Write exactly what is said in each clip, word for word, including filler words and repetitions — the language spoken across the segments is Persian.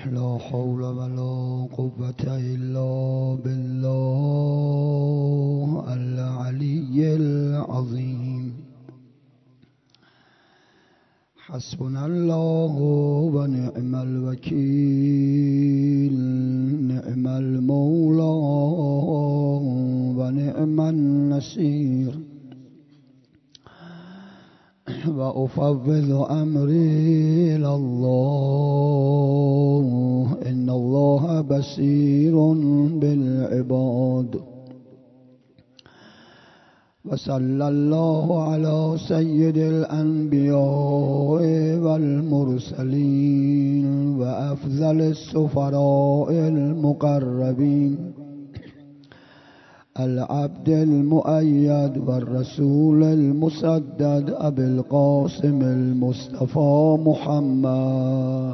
لا حول ولا قوة إلا بالله العلي العظيم. حسبنا الله ونعم الوكيل، نعم المولى ونعم النصير. وأفوض أمري إلى الله، إن الله بصير بالعباد. وصلى الله على سيد الأنبياء والمرسلين وأفضل السفراء المقربين، العبد المؤيد والرسول المسدد أبي القاسم المصطفى محمد.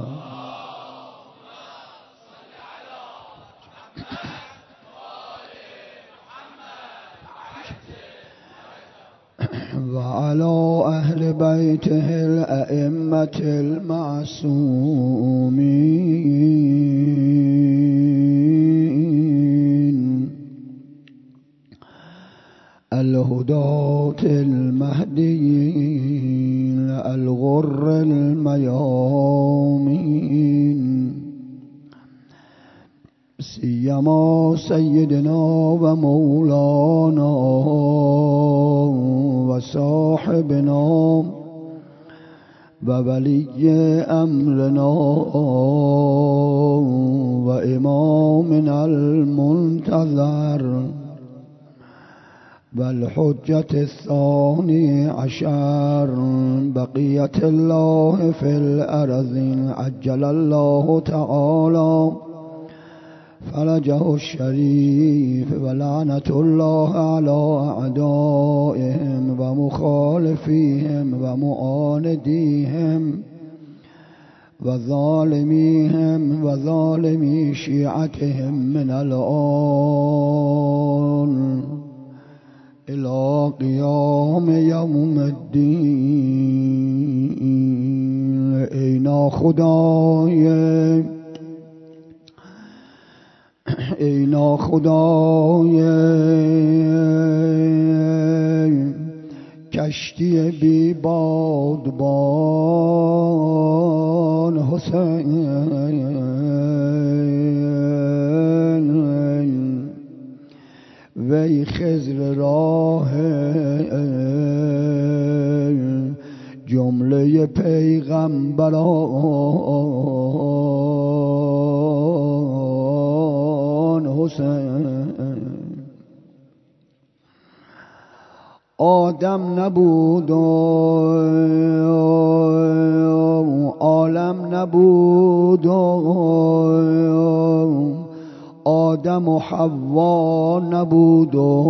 وعلى أهل بيته الأئمة المعصومين الهداة المهديين الغر الميامين، سيما سيدنا ومولانا وصاحبنا وولي أمرنا وإمامنا المنتظر والحجة الثاني عشر، بقية الله في الأرض عجل الله تعالى فرجه الشريف، ولعنة الله على أعدائهم ومخالفيهم ومعانديهم وظالميهم وظالمي شيعتهم من الآن إلى قيام يوم الدين. اینا خدای اینا خدای کشتی بی بادبان حسین، وی خضر راه جمله پیغمبران حسین. آدم نبود و عالم نبود و آدم و حوا نبود و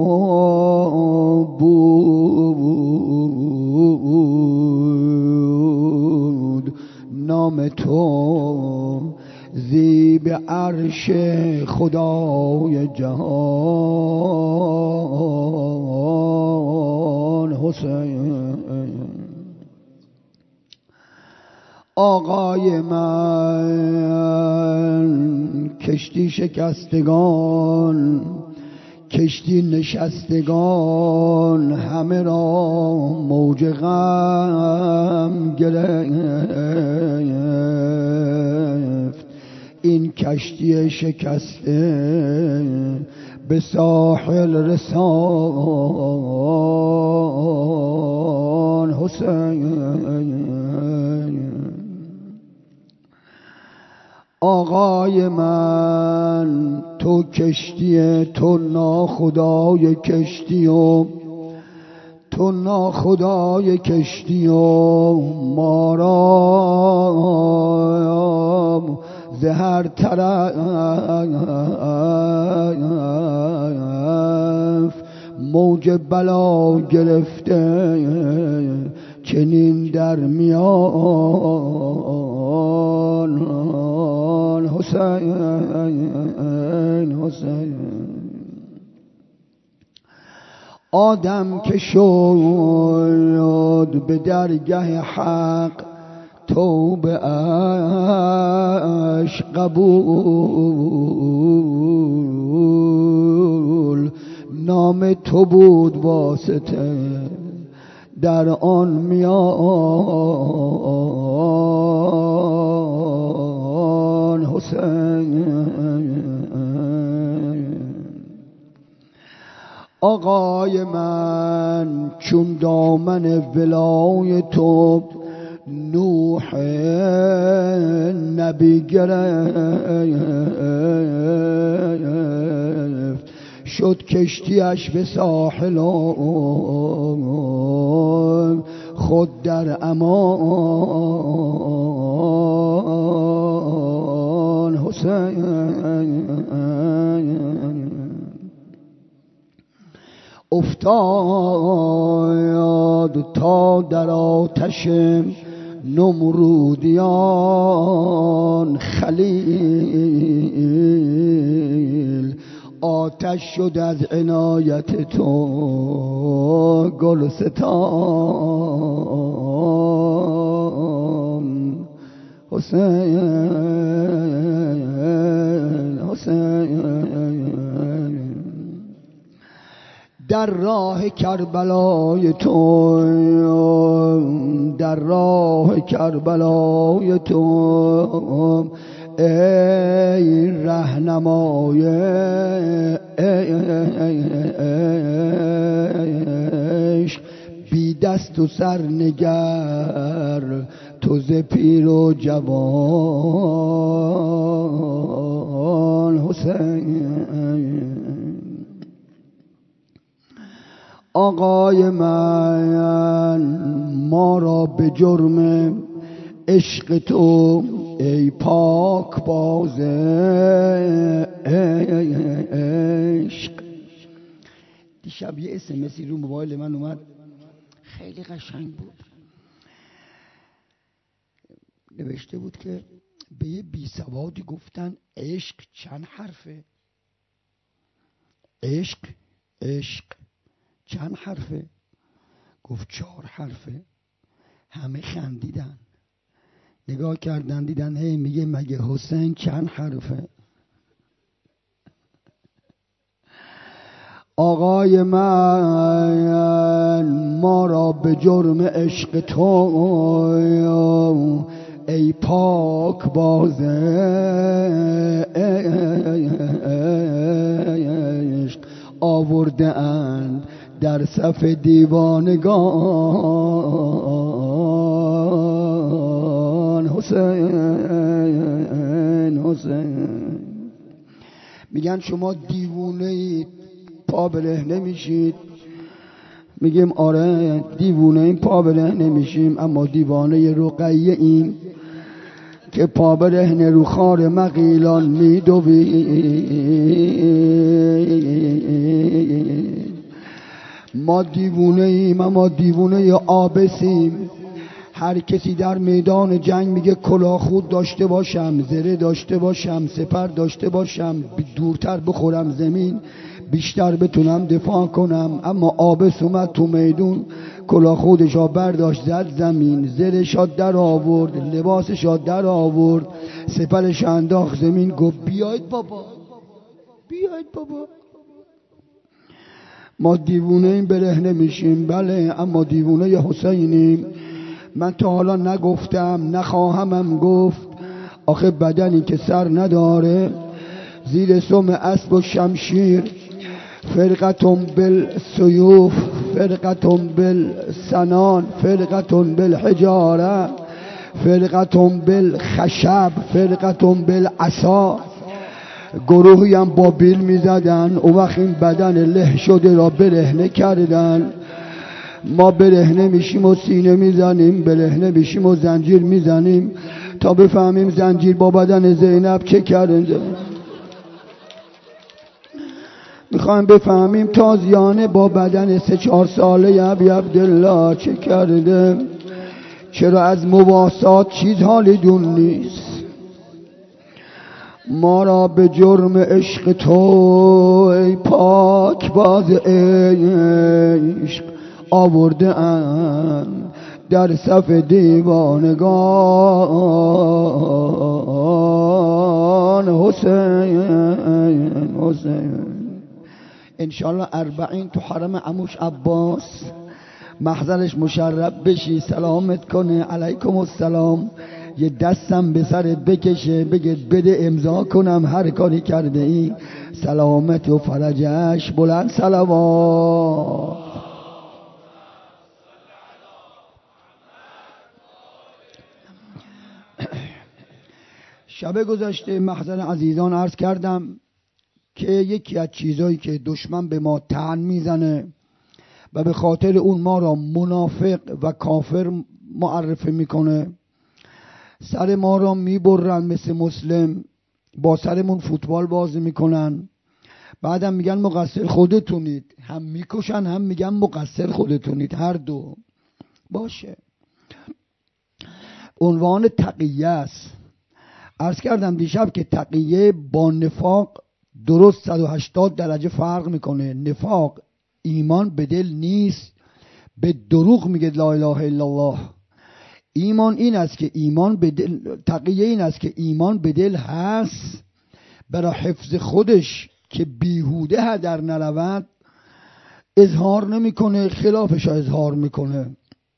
بود نام تو زیب عرش خدای جهان حسین. آقای من کشتی شکستگان کشتی نشستگان همه را موج غم گرفت. این کشتی شکسته به ساحل رسان حسین. آقای من تو کشتی، تو ناخدای کشتی و تو ناخدای کشتی و ما را ز هر طرف موج بلا گرفته، چنین در میان حسین حسین. آدم که شد به درگه حق توبه اش قبول، نام تو بود واسطه در آن میان حسین. آقای من چون دامن ولای تو نوح نبی گرفت، شد کشتیش به ساحل خود در امان حسین. افتاد تا در آتش نمرودیان خلیل، آتش شد از عنایت تو گلستان حسین حسین. در راه کربلای تو، در راه کربلای تو ای رهنمای عشق، بی دست و سر نگر تو ز پیر و جوان حسین. آقای من ما را به جرم عشق تو ای پاک باز عشق. دیشب یه اسمسی رو موبایل من اومد خیلی قشنگ بود، نوشته بود که به یه بی سوادی گفتن عشق چند حرفه؟ عشق عشق چند حرفه؟ گفت چهار حرفه. همه خندیدن، نگاه کردن دیدن هی میگه مگه حسین چند حرفه؟ آقای من ما را به جرم عشق تو ای پاک باز عشق آورده اند در صف دیوانگان حسین حسین. میگن شما دیوونه اید پا برهنه میشید. میگیم آره دیوونه این پا برهنه نمیشیم، اما دیوانه رقیه ایم که پا برهنه رو خار مغیلان میدوید. ما دیوونه ایم اما دیوونه آبسیم. هر کسی در میدان جنگ میگه کلاه خود داشته باشم، زره داشته باشم، سپر داشته باشم، دورتر بخورم زمین بیشتر بتونم دفاع کنم. اما آبس اومد تو میدون، کلاه خودشا برداشت زد زمین، زرشا در آورد، لباسشا در آورد، سپرش انداخت زمین، گفت بیاید بابا بیاید بابا. ما دیوونه این برهنه میشیم بله، اما دیوونه حسینیم. من تا حالا نگفتم نخواهمم گفت، آخه بدنی که سر نداره زیر سم اسب و شمشیر، فرقتون بالسیوف فرقتون بالسنان فرقتون بالحجاره فرقتون بالخشب فرقتون بالعصا. گروهی هم با بیل میزدن، اون وقت این بدن له شده را برهنه کردن. ما برهنه میشیم و سینه میزنیم، برهنه میشیم و زنجیر میزنیم تا بفهمیم زنجیر با بدن زینب چه کرده. میخوایم بفهمیم تازیانه با بدن سه چهار ساله ابی عبدالله چه کرده. چرا از مواسات چیز حالی دون نیست. ما را به جرم عشق تو ای پاک باز عشق آورده اند در صف دیوانگان انشالله اربعین تو حرم عموش عباس محضرش مشرف بشی، سلامت کنه. علیکم السلام. یه دستم به سرت بکشه بگه بده امضا کنم هر کاری کرده ای، سلامت و فرجش. بلند صلوات. شب گذشته محضر عزیزان عرض کردم که یکی از چیزایی که دشمن به ما طعن میزنه و به خاطر اون ما را منافق و کافر معرفی میکنه، سر ما را میبرن مثل مسلم، با سرمون فوتبال بازی میکنن، بعدم میگن مقصر خودتونید، هم میکشن هم میگن مقصر خودتونید، هر دو باشه. عنوان تقیه است. عرض کردم دیشب که تقیه با نفاق درست صد و هشتاد درجه فرق میکنه. نفاق ایمان به دل نیست، به دروغ میگه لا اله الا الله. ایمان این است که ایمان به دل، تقیه این است که ایمان به دل هست، برای حفظ خودش که بیهوده هدر نرود اظهار نمیکنه، خلافش را اظهار میکنه.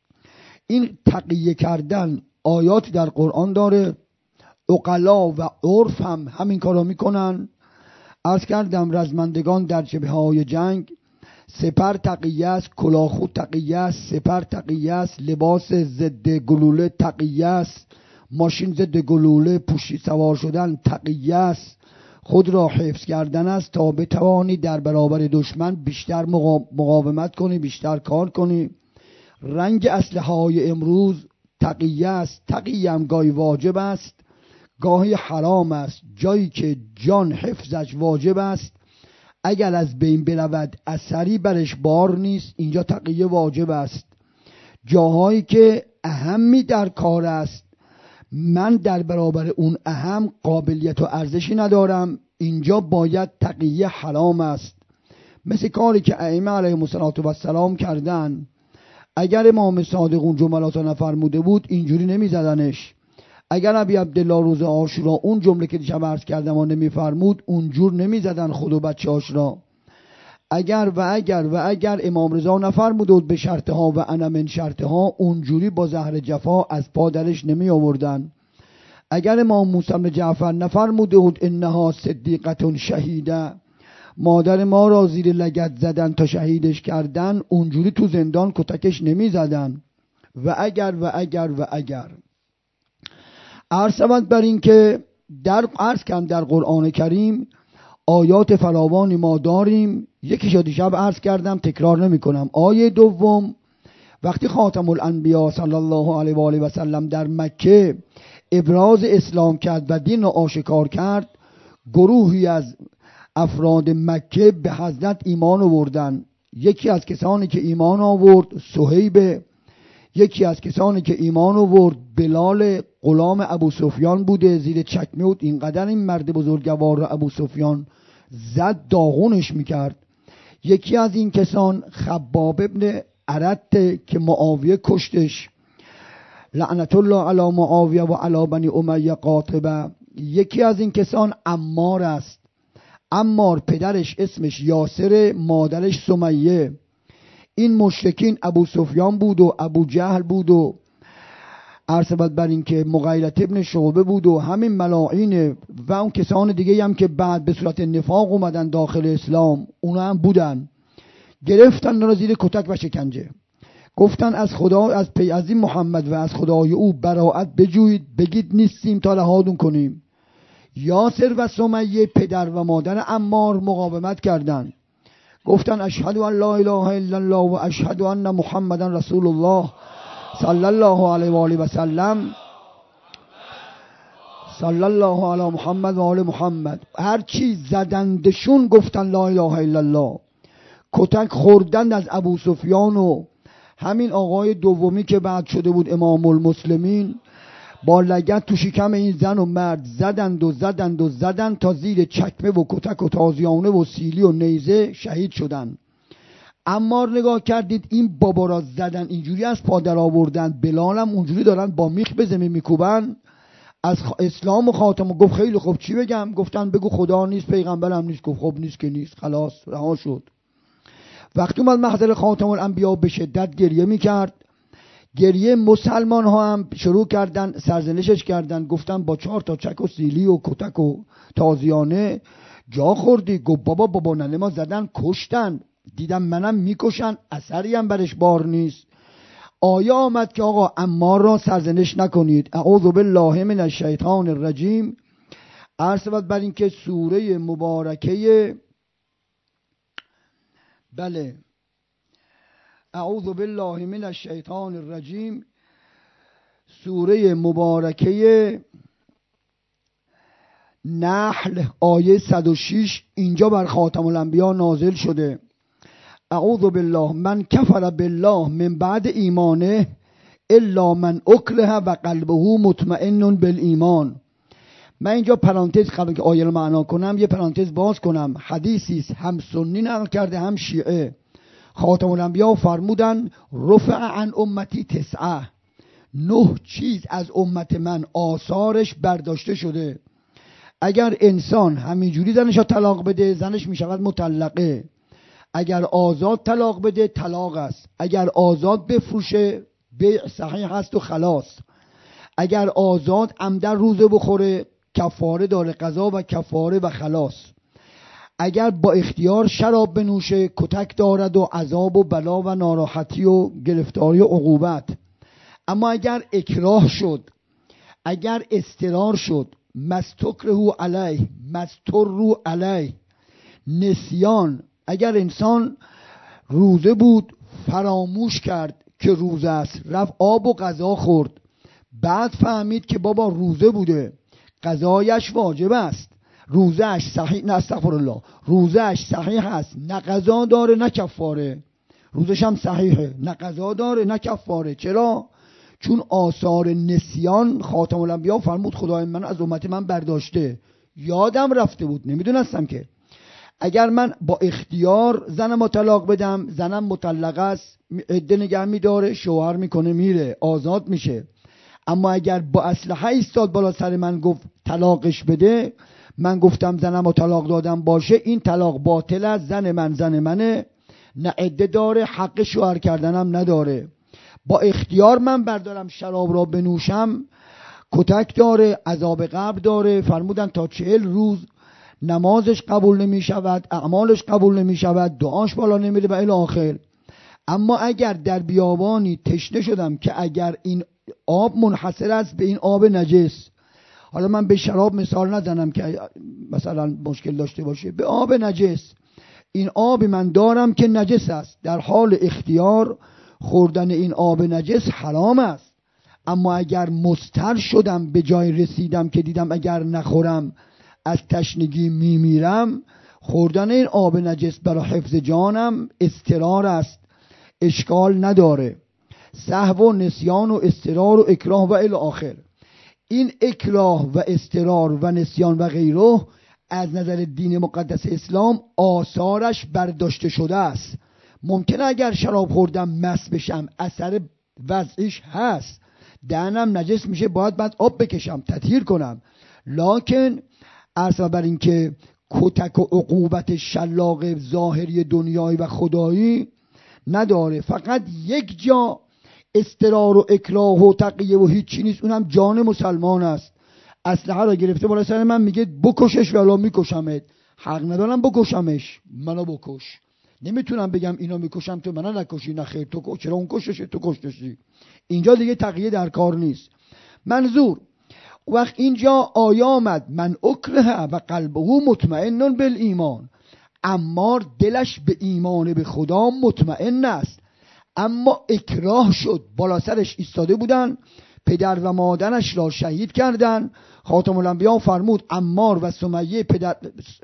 این تقیه کردن آیاتی در قرآن داره، عقلا و عرف هم همین کارا میکنن. عرض کردم رزمندگان در جبهه‌های جنگ سپر تقیه است، کلاهخود تقیه است، سپر تقیه است، لباس ضد گلوله تقیه است، ماشین ضد گلوله پوشی سوار شدن تقیه است، خود را حفظ کردن است تا بتوانی در برابر دشمن بیشتر مقاومت کنی، بیشتر کار کنی. رنگ اسلحه های امروز تقیه است. تقیه هم گاهی واجب است، گاهی حرام است. جایی که جان حفظش واجب است اگر از بین برود اثری برش بار نیست، اینجا تقیه واجب است. جاهایی که اهمی در کار است، من در برابر اون اهم قابلیت و ارزشی ندارم، اینجا باید تقیه حرام است. مثل کاری که ائمه علیهم السلام کردن. اگر امام صادق اون جملات رو نفرموده بود اینجوری نمی زدنش. اگر ابی عبدالله روز عاشورا اون جمله که دیشب عرض کردم و نمیفرمود اونجور نمیزدن خود و بچه عاشورا. اگر و اگر و اگر امام رضا نفرموده بود به شرطها و انا من شرطها، اونجوری با زهر جفا از پا درش نمی آوردن. اگر امام موسی بن جعفر نفرموده بود انها صدیقه شهیده، مادر ما را زیر لگد زدن تا شهیدش کردن، اونجوری تو زندان کتکش نمی زدن. و اگر و اگر و اگر عرض شود بر این که در عرض کردم در قرآن کریم آیات فراوانی ما داریم. یکیش دیشب عرض کردم تکرار نمی کنم. آیه دوم وقتی خاتم الانبیا صلی الله علیه و آله و سلم در مکه ابراز اسلام کرد و دین را آشکار کرد، گروهی از افراد مکه به حضرت ایمان آوردن. یکی از کسانی که ایمان آورد صهیب، یکی از کسانی که ایمان آورد بلال غلام ابو سفیان بوده، زیر چکمه بود. اینقدر این مرد بزرگوار را ابو سفیان زد داغونش میکرد. یکی از این کسان خباب ابن ارت که معاویه کشتش، لعنت الله علی معاویه و علی بنی امیه قاطبه. یکی از این کسان عمار است. عمار پدرش اسمش یاسر، مادرش سمیه. این مشرکین ابو سفیان بود و ابو جهل بود و عرض بر این که مغیرة ابن شعبه بود و همین ملاعین و اون کسان دیگه هم که بعد به صورت نفاق اومدن داخل اسلام، اونا هم بودن. گرفتن را زیر کتک و شکنجه. گفتن از خدا، از پی از این محمد و از خدای او براءت بجویید، بگید نیستیم تا لحادون کنیم. یاسر و سمیه پدر و مادر عمار مقاومت کردند. گفتن اشهد ان لا اله الا الله و اشهد ان محمدا رسول الله صلی الله علیه و آله و سلم، صلی الله علی محمد و آل محمد. هر چی زدندشون گفتن لا اله الا الله. کتک خوردن از ابو سفیان و همین آقای دومی که بعد شده بود امام المسلمین، با لگد تو شکم این زن و مرد زدند و زدند و زدند تا زیر چکمه و کتک و تازیانه و سیلی و نیزه شهید شدن. عمار نگاه کردید این بابا را زدن، اینجوری از پادر آوردن، بلال هم اونجوری دارن با میخ به زمین میکوبن. از اسلام و خاتم گفت خیلی خوب چی بگم؟ گفتن بگو خدا نیست پیغمبرم نیست. گفت خب نیست که نیست، خلاص رها شد. وقتی اومد محضر خاتم الانبیا به شدت گریه میکرد. گریه مسلمان ها هم شروع کردن سرزنشش کردن، گفتن با چهار تا چک و سیلی و کتک و تازیانه جا خوردی. گفت بابا بابا ننه ما زدن کشتن، دیدم منم میکشن، اثری هم برش بار نیست. آیه آمد که آقا عمار را سرزنش نکنید. اعوذ بالله من الشیطان الرجیم. عرض شود بر این که سوره مبارکه، بله، اعوذ بالله من الشیطان الرجیم، سوره مبارکه نحل آیه صد و شش اینجا بر خاتم الانبیا نازل شده. اعوذ بالله من کفر بالله من بعد ایمانه الا من اکره و قلبه مطمئن بالایمان. من اینجا پرانتز قبل که آیه رو معنا کنم یه پرانتز باز کنم. حدیثی است هم سنی نقل کرده هم شیعه. خاتم الانبیا فرمودن رفع عن امتی تسعه، نه چیز از امت من آثارش برداشته شده. اگر انسان همینجوری زنش رو طلاق بده زنش می شود مطلقه. اگر آزاد طلاق بده طلاق است. اگر آزاد بفروشه بیع صحیح است و خلاص. اگر آزاد عمدن روزه بخوره کفاره داره، قضا و کفاره و خلاص. اگر با اختیار شراب بنوشه کتک دارد و عذاب و بلا و ناراحتی و گرفتاری و عقوبت. اما اگر اکراه شد، اگر استرار شد، مستکره علیه مستر علیه، نسیان، اگر انسان روزه بود فراموش کرد که روزه است، رفت آب و غذا خورد، بعد فهمید که بابا روزه بوده، قضایش واجب است، روزهش صحیح، نه استغفر الله، روزهش صحیح است، نه قضا داره نه کفاره. روزش هم صحیحه، نه قضا داره نه کفاره. چرا؟ چون آثار نسیان خاتم الانبیا فرمود خدای من از امت من برداشته، یادم رفته بود، نمیدونستم که. اگر من با اختیار زنم طلاق بدم، زنم مطلقه است، عده نگه میداره، شوهر میکنه میره، آزاد میشه. اما اگر با اسلحه ایستاد بالا سر من گفت طلاقش بده، من گفتم زنم طلاق دادم باشه، این طلاق باطل است، زن من زن منه، نه عده داره، حق شوهر کردنم نداره. با اختیار من بردارم شراب را بنوشم کتک داره، عذاب قبر داره. فرمودن تا چهل روز نمازش قبول نمی شود، اعمالش قبول نمی شود، دعاش بالا نمیره و الی آخر. اما اگر در بیابانی تشنه شدم که اگر این آب منحصر است به این آب نجس، حالا من به شراب مثال نزنم که مثلا مشکل داشته باشه، به آب نجس، این آب من دارم که نجس است، در حال اختیار خوردن این آب نجس حرام است. اما اگر مضطر شدم به جای رسیدم که دیدم اگر نخورم از تشنگی میمیرم، خوردن این آب نجس برای حفظ جانم اضطرار است، اشکال نداره. سهو و نسیان و اضطرار و اکراه و الی آخر. این اکراه و اضطرار و نسیان و غیره از نظر دین مقدس اسلام آثارش برداشته شده است. ممکنه اگر شراب خوردم مست بشم، اثر وضعیش هست، دهنم نجس میشه، باید بعد آب بکشم تطهیر کنم، لکن عرض بر این که کتک و عقوبت شلاق ظاهری دنیایی و خدایی نداره. فقط یک جا استرار و اکراه و تقیه و هیچی نیست، اونم جان مسلمان است. اسلحه را گرفته بالا سر من میگه بکشش ولا میکشمت، حق ندارم بکشمش، منو بکش. نمیتونم بگم اینا میکشم تو منو نکشی، نه خیر تو چرا اون کشتشه تو کشتشی. اینجا دیگه تقیه در کار نیست. منظور وقت اینجا آیه آمد من اکره و قلبه مطمئن بالایمان، عمار دلش به ایمان به خدا مطمئن است، اما اکراه شد، بالا سرش ایستاده بودن، پدر و مادرش را شهید کردن. خاتم الانبیا فرمود عمار و سمیه پدر،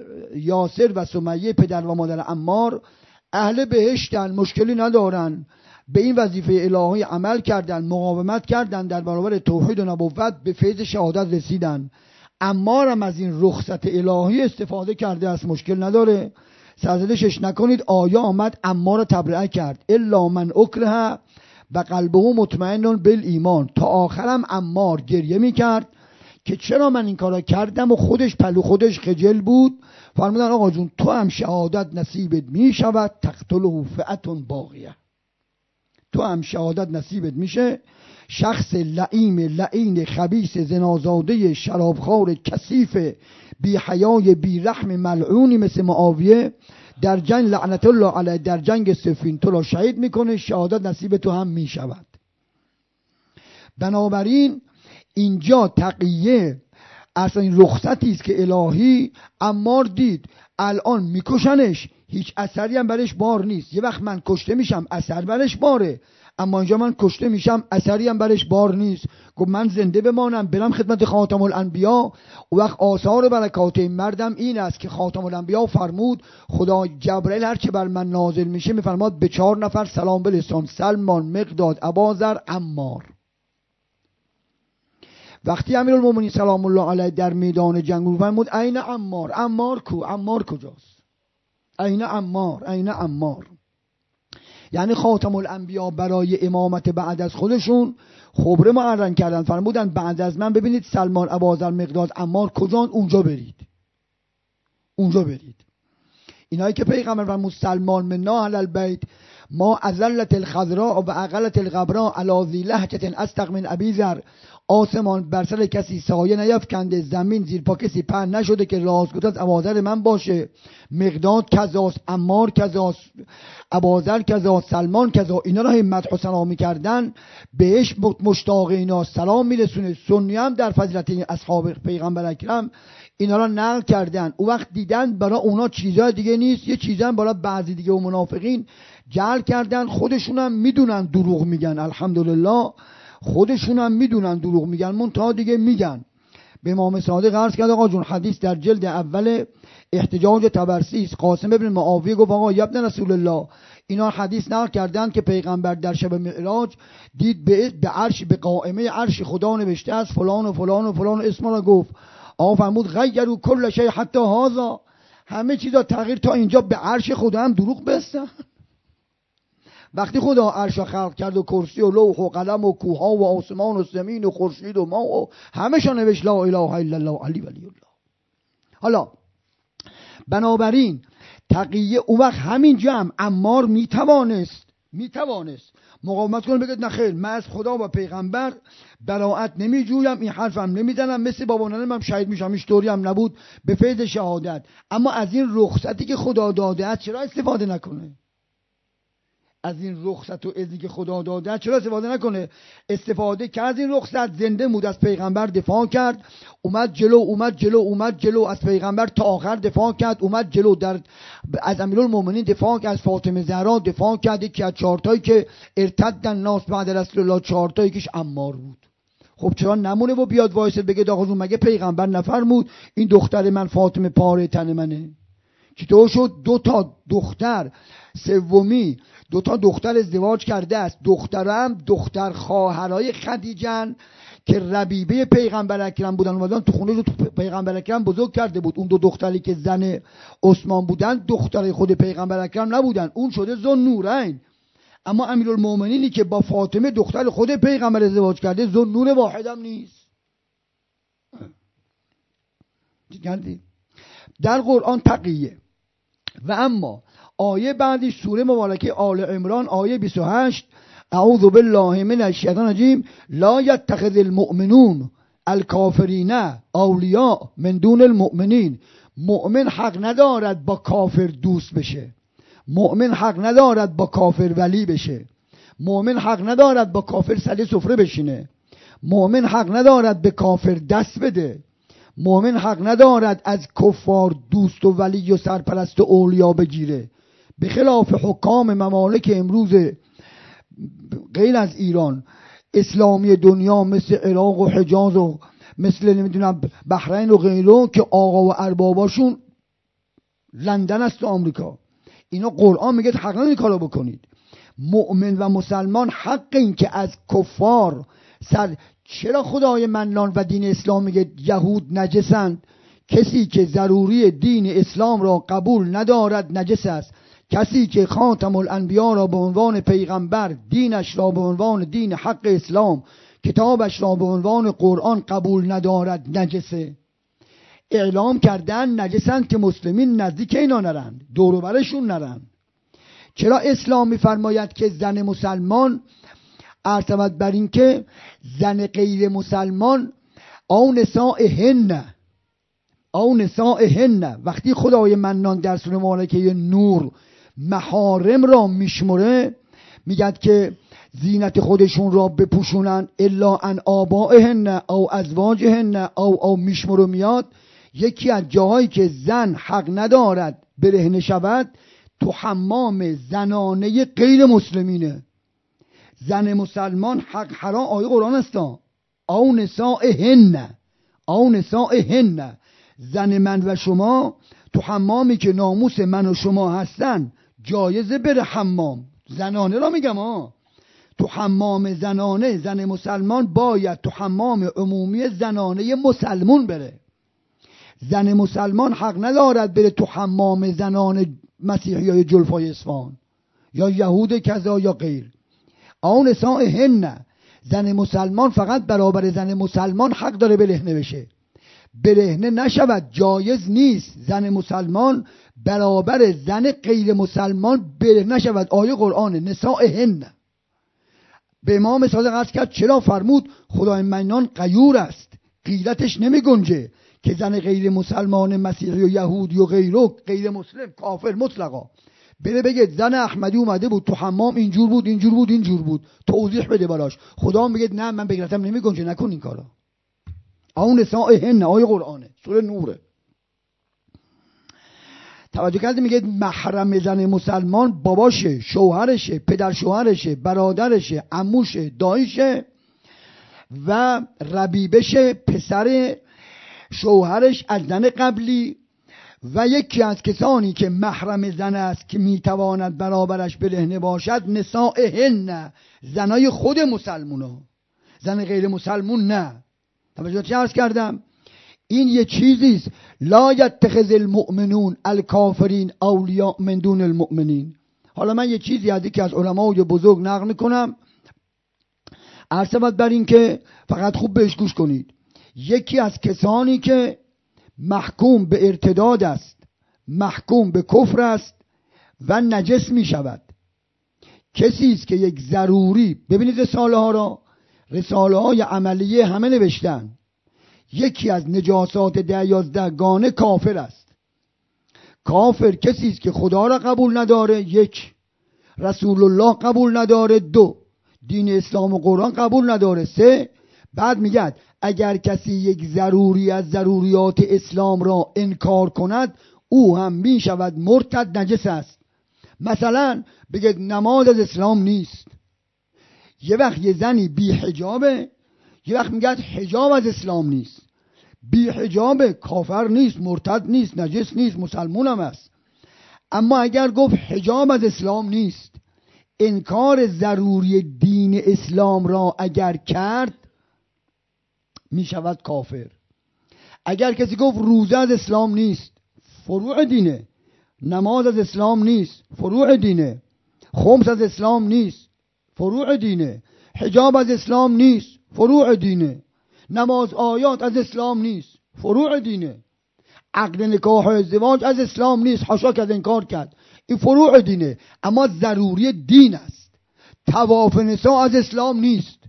یاسر و سمیه پدر و مادر عمار اهل بهشتن، مشکلی ندارن، به این وظیفه الهی عمل کردن، مقاومت کردن در برابر توحید و نبوت، به فیض شهادت رسیدن. عمار هم از این رخصت الهی استفاده کرده است، مشکل نداره، سرزنشش نکنید. آیه آمد عمار تبرئه کرد، الا من اکره و قلبه مطمئن بالایمان. تا آخرم عمار گریه میکرد که چرا من این کارا کردم و خودش پلو خودش خجل بود. فرمودن آقا جون تو هم شهادت نصیبت می شود، تقتله فئتون باغیه، تو هم شهادت نصیبت میشه. شخص لعیم لعین خبیث زنازاده شرابخوار کثیف بی حیای بی رحم ملعونی مثل معاویه در جنگ لعنت الله علیه در جنگ صفین تو را شهید میکنه، شهادت نصیب تو هم میشود. بنابراین اینجا تقیه اصلا این رخصتی است که الهی عمار دید الان میکشنش، هیچ اثری هم برش بار نیست. یه وقت من کشته میشم اثر برش باره، اما اینجا من کشته میشم اثری هم برش بار نیست. گفت من زنده بمانم برم خدمت خاتم الانبیا. و وقت آثار برکات این مردم این است که خاتم الانبیا فرمود خدا جبرئیل هر چه بر من نازل میشه میفرماد به چهار نفر سلام برسان: سلمان، مقداد، ابازر، عمار. وقتی امیرالمومنین سلام الله علیه در میدان جنگ فرمود عین عمار، عمار کو؟ عمار کجاست؟ عین عمار، عین عمار. یعنی خاتم الانبیا برای امامت بعد از خودشون خبره معرن کردن، فرمودن بعد از من ببینید سلمان، ابازر، مقداد، عمار کجان، اونجا برید، اونجا برید. اینایی که پیغمبر فرمود سلمان منا علی البیت ما ازلت الخضراء و اقلت الغبراء علی ذی لهجة استق من ابی ذر، آسمان بر سر کسی سایه نیفکنده، زمین زیر پا کسی پهن نشده که رازگوت از ابازر من باشه. مقداد کذاست، عمار کذاست، ابازر کذا، سلمان کذا. اینا را همت و سلامی کردن بهش مشتاق اینا سلام میرسونه. سنی هم در فضیلت اصحاب پیغمبر اکرم اینا را نقل کردن. او وقت دیدن برای اونا چیزای دیگه نیست، یه چیزا برای بعضی دیگه و منافقین جعل کردن. خودشون هم میدونن دروغ میگن، الحمدلله خودشون هم میدونن دروغ میگن، منتها دیگه میگن. به امام صادق عرض کرد آقا جون حدیث در جلد اول احتجاج طبرسی است. قاسم ابن معاویه گفت آقا ابن رسول الله اینا حدیث نقل کردن که پیغمبر در شب معراج دید به به عرش، به قائمه عرش خدا نوشته است فلان و فلان و فلان اسم را گفت. آقا فرمود غیروا کل شیء حتی هذا، همه چیزا تغییر تا اینجا. به عرش خدا هم دروغ بستن. وقتی خدا عرش خلق کرد و کرسی و لوح و قلم و کوه ها و آسمان و زمین و خورشید و ما و همه شان نوشت لا اله الا الله علی ولی الله. حالا بنابراین تقیه اون وقت همین جمع عمار میتوانست میتوانست مقاومت کنه، بگه نه خیر من از خدا و پیغمبر براءت نمیجویم، این حرفم نمیزنم، مثل بابا ننم هم شهید میشم، هیچ طوری هم نبود به فیض شهادت. اما از این رخصتی که خدا داده است چرا استفاده نکنه؟ از این رخصت و اذنی که خدا داده چرا استفاده نکنه؟ استفاده کرد. از این رخصت زنده بود، از پیغمبر دفاع کرد، اومد جلو اومد جلو اومد جلو از پیغمبر تا آخر دفاع کرد، اومد جلو در از امیرالمومنین دفاع کرد، از فاطمه زهرا دفاع کرد. یکی از چهارتایی که ارتدن ناس بعد رسول الله، چهارتایی کش عمار بود. خب چرا نمونه و بیاد وایسه بگه آقا مگه پیغمبر نفرمود این دختر من فاطمه پاره تن منه؟ چطور شد دو تا دختر سومی دو تا دختر ازدواج کرده است؟ دخترم دختر خواهرای خدیجه که ربیبه پیغمبر اکرم بودن، اومدن تو خونه رو تو پیغمبر اکرم بزرگ کرده بود. اون دو دختری که زن عثمان بودن دختر خود پیغمبر اکرم نبودن، اون شده ذوالنورین. اما امیرالمومنینی که با فاطمه دختر خود پیغمبر ازدواج کرده ذوالنور واحدم نیست. در قرآن تقیه. و اما آیه بعدی سوره مبارکه آل عمران آیه بیست و هشت اعوذ بالله من الشیطان الرجیم لا یتخذ المؤمنون الکافرین اولیاء من دون المؤمنین. مؤمن حق ندارد با کافر دوست بشه، مؤمن حق ندارد با کافر ولی بشه، مؤمن حق ندارد با کافر سر سفره بشینه، مؤمن حق ندارد به کافر دست بده، مؤمن حق ندارد از کفار دوست و ولی و سرپرست و اولیا بگیره. به خلاف حکام ممالک امروز غیر از ایران اسلامی دنیا مثل عراق و حجاز و مثل نمیدونم بحرین و غیره که آقا و ارباباشون لندن است و آمریکا، اینا قرآن میگه حق نداری کارو بکنید. مؤمن و مسلمان حق این که از کفار سر. چرا خدای منان و دین اسلام میگه یهود نجسند؟ کسی که ضروری دین اسلام را قبول ندارد نجس است. کسی که خاتم الانبیا را به عنوان پیغمبر، دینش را به عنوان دین حق اسلام کتابش را به عنوان قرآن قبول ندارد نجسه. اعلام کردن نجسند که مسلمین نزدیک اینا نرند، دور و برشون نرند. چرا اسلام می‌فرماید که زن مسلمان ارتباط بر این که زن غیر مسلمان او نسائهن او نسائهن، وقتی خدای منان در سوره مبارکه نور محارم را میشمره میگد که زینت خودشون را بپوشونن الا ان آبائهن او ازواجهن او او میشمره میاد. یکی از جاهایی که زن حق ندارد برهنه شود تو حمام زنانه غیر مسلمینه. زن مسلمان حق حرام آیه قرآن است. او نسائهن او نسائهن، زن من و شما تو حمامی که ناموس من و شما هستن جایزه بره حمام. زنانه را میگم ها، تو حمام زنانه زن مسلمان باید تو حمام عمومی زنانه مسلمون بره. زن مسلمان حق ندارد بره تو حمام زنان مسیحی های جلفای اصفهان یا یهود کذا یا غیر. آن نسائهن، زن مسلمان فقط برابر زن مسلمان حق داره برهنه بشه، برهنه نشود، جایز نیست زن مسلمان برابر زن غیر مسلمان برهنه نشود. آیه قرآن نسائهن. به امام صادق عرض کرد چرا؟ فرمود خدای منان غیور است، غیرتش نمی گنجه که زن غیر مسلمان مسیحی و یهودی و غیره غیر مسلم کافر مطلقا بره بگه زن احمدی اومده بود تو حمام اینجور بود اینجور بود اینجور بود، توضیح بده براش. خدا میگه نه من بگرتم نمی گنجه، نکن این کارا. اون نسائهن آیه قرآنه سوره نوره. توجه کردی میگه محرم زن مسلمان باباشه، شوهرشه، پدر شوهرشه، برادرشه، عموشه، دایشه و ربیبشه، پسر شوهرش از زن قبلی، و یکی از کسانی که محرم زن است که میتواند برابرش برهنه باشد نسائهن، زنای خود مسلمونا، زن غیر مسلمون نه. توجه چه عرض کردم؟ این یه چیزیست. لا یتخذ المؤمنون الکافرین اولیاء من دون المؤمنین. حالا من یه چیزی از یکی از علمای بزرگ نقل میکنم، عرض بر این که فقط خوب بهش گوش کنید. یکی از کسانی که محکوم به ارتداد است، محکوم به کفر است و نجس می شود، کسی است که یک ضروری، ببینید رساله ها را، رساله های عملیه همه نوشتن، یکی از نجاسات ده یازده گانه کافر است. کافر کسی است که خدا را قبول نداره، یک، رسول الله قبول نداره، دو، دین اسلام و قرآن قبول نداره، سه. بعد میگه اگر کسی یک ضروری از ضروریات اسلام را انکار کند او هم می شود مرتد، نجس است. مثلا بگه نماز از اسلام نیست، یه وقت یه زنی بی حجابه، یه وقت میگه حجاب از اسلام نیست. بی حجاب کافر نیست، مرتد نیست، نجس نیست، مسلمون هم است. اما اگر گفت حجاب از اسلام نیست، انکار ضروری دین اسلام را اگر کرد می شود کافر. اگر کسی گفت روزه از اسلام نیست، فروع دینه، نماز از اسلام نیست، فروع دینه، خمس از اسلام نیست، فروع دینه، حجاب از اسلام نیست، فروع دینه، نماز آیات از اسلام نیست، فروع دینه، عقد نکاح و ازدواج از اسلام نیست، حاشا که از انکار کرد، این فروع دینه، اما ضروری دین است. طواف نساء از اسلام نیست،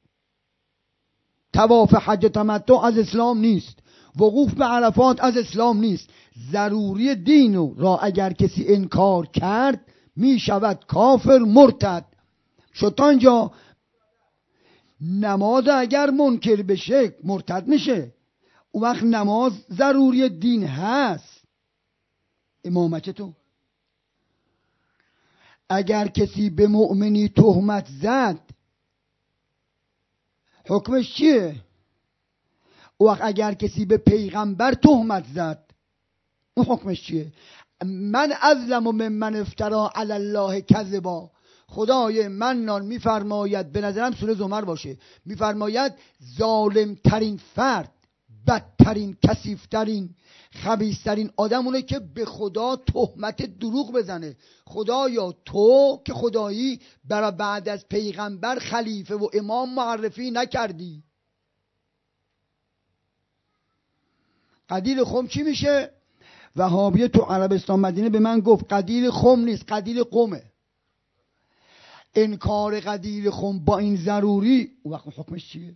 طواف حج تمتع از اسلام نیست، وقوف به عرفات از اسلام نیست. ضروری دین را اگر کسی انکار کرد می شود کافر، مرتد شد. تا اینجا نماز اگر منکر بشه مرتد میشه. اون وقت نماز ضروری دین هست. امامت تو اگر کسی به مؤمنی تهمت زد حکمش چیه؟ اون وقت اگر کسی به پیغمبر تهمت زد اون حکمش چیه؟ من ازلم من من افترا علی الله کذبا. خدای منان میفرماید، به نظرم سوره زمر باشه، میفرماید ظالم ترین فرد، بدترین، کثیفترین، خبیثترین آدم اونه که به خدا تهمت دروغ بزنه. خدایا تو که خدایی برای بعد از پیغمبر خلیفه و امام معرفی نکردی. قدیر خم چی میشه؟ وهابیه تو عربستان مدینه به من گفت قدیر خم نیست، قدیر قمه. انکار قدیر خم با این ضروری، اون وقت حکمش چیه؟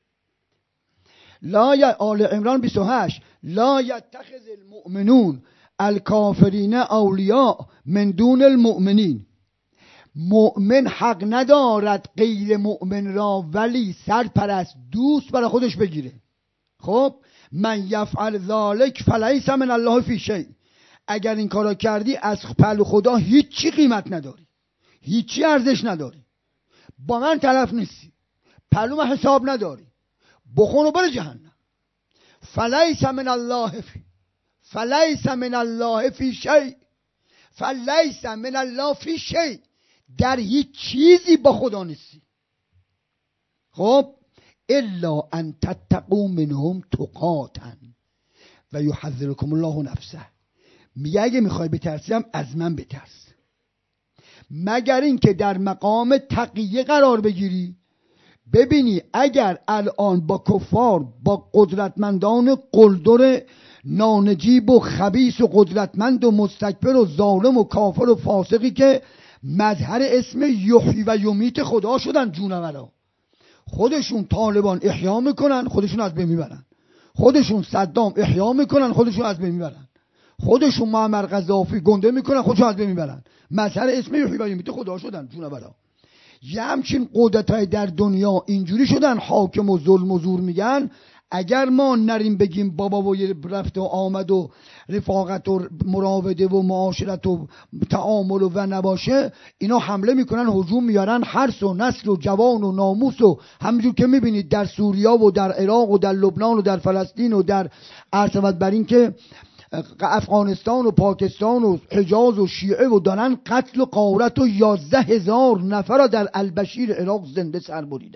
لا ی... آل عمران بیست و هشت لا یتخذ المؤمنون الکافرین اولیاء من دون المؤمنین. مؤمن حق ندارد غیر مؤمن را ولی سرپرست دوست برای خودش بگیره. خب من یفعل ذالک فلیس من الله فی شیء. اگر این کارا کردی از پهلو خدا هیچی قیمت نداری، هیچی ارزش نداری، با من طرف نیستی، پهلو من حساب نداری، بخون و بر جهنم. فلیس من الله فی فلیس من الله فی شیء فلیس من الله فی شیء. در هیچ چیزی با خدا نیستی. خب الا ان تتقوا منهم تقاتا و یحذرکم الله نفسه. میگه اگه میخوای بترسیم از من بترس، مگر این که در مقام تقیه قرار بگیری. ببینی اگر الان با کفار، با قدرتمندان قلدر نانجیب و خبیث و قدرتمند و مستکبر و ظالم و کافر و فاسقی که مظهر اسم یحیی و یمیت خدا شدن، جونورا، خودشون طالبان احیا میکنن، خودشون از بین میبرن، خودشون صدام احیا میکنن، خودشون از بین میبرن، خودشون معمر قذافی گنده میکنن، خودشون از بین میبرن، مظهر اسم یحیی و یمیت خدا شدن، جونورا. یه همچین قدرت‌های در دنیا اینجوری شدن، حاکم و ظلم و زور میگن. اگر ما نریم بگیم بابا و رفت و آمد و رفاقت و مراوده و معاشرت و تعامل و, و نباشه، اینا حمله میکنن، هجوم میارن، حرس و نسل و جوان و ناموس و همینجور که میبینید در سوریه و در عراق و در لبنان و در فلسطین و در عرض بر این که افغانستان و پاکستان و حجاز و شیعه و دارن قتل و غارت و یازده هزار نفر را در البشیر عراق زنده سر بریدن.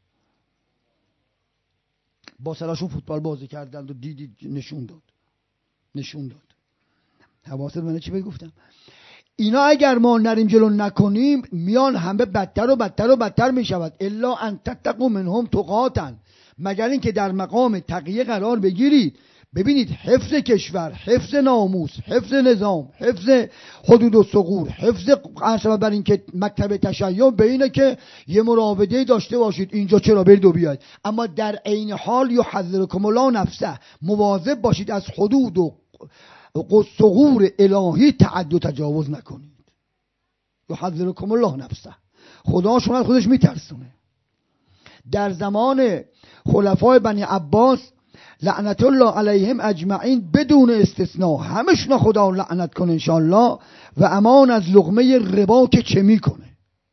با سراشون فوتبال بازی کردند و دیدی نشون داد نشون داد حواست منه چی بگفتم؟ اینا اگر ما نریم جلو نکنیم میان همه بدتر و بدتر و بدتر میشود. الا ان تتقوا منهم تقاتا، مگر این که در مقام تقیه قرار بگیرید. ببینید حفظ کشور، حفظ ناموس، حفظ نظام، حفظ حدود و ثغور، حفظ عرض بر این که مکتب تشیع به اینه که یه مراوده داشته باشید اینجا چرا برید و بیاید، اما در عین حال یحذرکم الله نفسه، مواظب باشید از حدود و ثغور الهی تعدی و تجاوز نکنید. یحذرکم الله نفسه، خدا شما از خودش میترسونه. در زمان خلفای بنی عباس لعنت الله علیهم اجمعین بدون استثناء همشون خدا لعنت کنه انشاءالله، و امان از لقمه ربا که چه میکنه،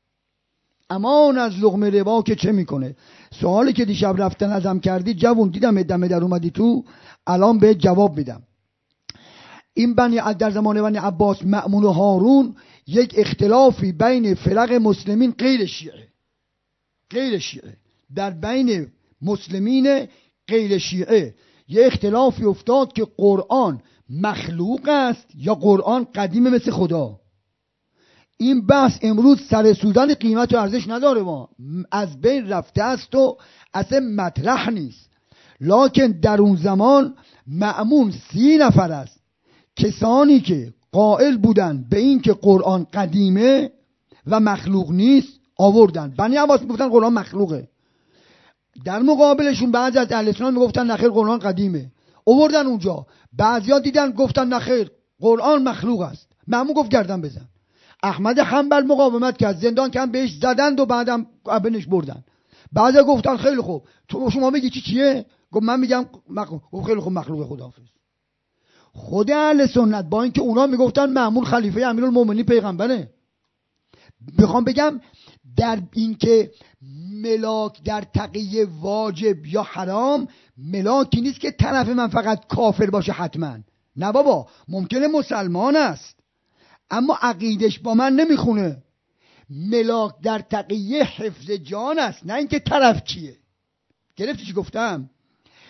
امان از لقمه ربا که چه میکنه. سوالی که دیشب رفتن ازم کردی جوون، دیدم دمه در اومدی تو، الان به جواب میدم. این بنی در زمان بنی عباس مأمون و هارون یک اختلافی بین فرق مسلمین غیر شیعه غیر شیعه در بین مسلمین غیر شیعه یه اختلافی افتاد که قرآن مخلوق است یا قرآن قدیمه مثل خدا. این بحث امروز سر سودن قیمت و ارزش نداره، ما از بین رفته است و اصلا مطرح نیست. لکن در اون زمان مأمون سی نفر است کسانی که قائل بودن به این که قرآن قدیمه و مخلوق نیست آوردن. بنی عباس میگفتن قرآن مخلوقه، در مقابلشون بعضی از اهل سنت میگفتن نخیر قرآن قدیمه، آوردن اونجا. بعضیا دیدن گفتن نخیر قرآن مخلوق است، مأمون گفت گردن بزن. احمد حنبل مقاومت کرد، زندان کردن، بهش زدند و بعدم ابنش بردن. بعضیا گفتن خیلی خوب تو شما میگی چی چیه؟ گفت من میگم مخلوق. گفت خیلی خوب مخلوق، خداحافظ. خود اهل سنت با اینکه اونا میگفتن مأمون خلیفه امیرالمومنین پیغمبره، میخوام بگم در این که ملاک در تقیه واجب یا حرام، ملاکی نیست که طرف من فقط کافر باشه حتما. نه بابا، ممکنه مسلمان است اما عقیدش با من نمیخونه. ملاک در تقیه حفظ جان است، نه اینکه طرف کیه. گرفتی چی گفتم؟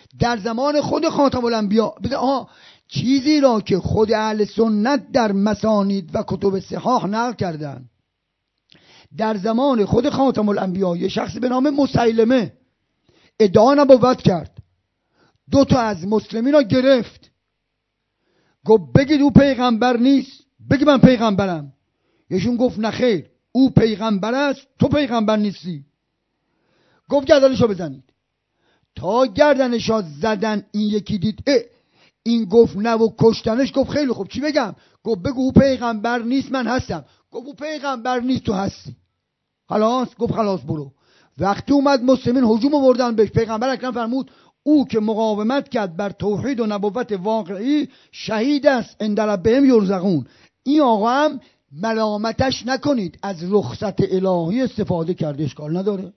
در زمان خود خاتم الانبیا. آها، چیزی را که خود اهل سنت در مسانید و کتب صحاح نقل کردن، در زمان خود خاتم الانبیا یه شخصی به نام مسیلمه ادعا نبوت کرد، دو تا از مسلمین را گرفت، گفت بگید او پیغمبر نیست، بگید من پیغمبرم. یشون گفت نخیر، او پیغمبر است، تو پیغمبر نیستی. گفت گردنشو بزنید. تا گردنشو زدن این یکی دید اه این گفت نه و کشتنش. گفت خیلی خوب چی بگم؟ گفت بگو او پیغمبر نیست من هستم. گفت او پیغمبر نیست تو هستی. خلاص؟ گفت خلاص برو. وقتی اومد مسلمین هجوم آوردن بهش، پیغمبر اکرم فرمود او که مقاومت کرد بر توحید و نبوت واقعی شهید است عند ربهم یرزقون. این آقا هم ملامتش نکنید، از رخصت الهی استفاده کرده، اشکال نداره.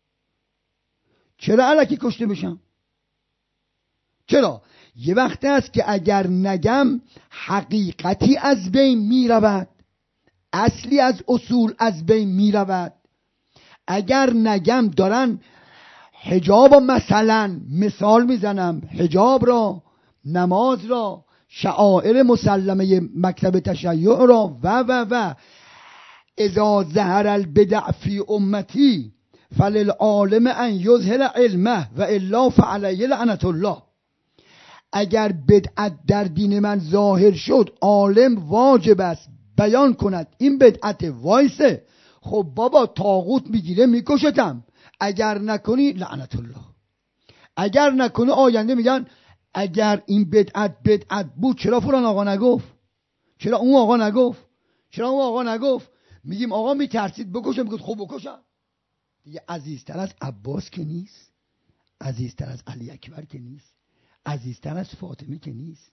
چرا الکی کشته بشم؟ چرا؟ یه وقت است که اگر نگم حقیقتی از بین می رود، اصلی از اصول از بین می رود. اگر نگم دارن حجاب و مثلا مثال میزنم، حجاب را، نماز را، شعائر مسلمه مکتب تشیع را و و و اذا ظهر البدع فی امتی فللعالم ان یظهر علمه و الا فعلیه لعنت الله. اگر بدعت در دین من ظاهر شد، عالم واجب است بیان کند این بدعت وایسه. خب بابا طاغوت میگیره میکشتم، اگر نکنی لعنت الله. اگر نکنی آینده میگن اگر این بدعت بدعت بود چرا فلان آقا نگفت، چرا اون آقا نگفت، چرا اون آقا نگفت. میگیم آقا میترسید بکشم، میگه خب بکشم دیگه. عزیزتر از عباس که نیست، عزیزتر از علی اکبر که نیست، عزیزتر از فاطمه که نیست.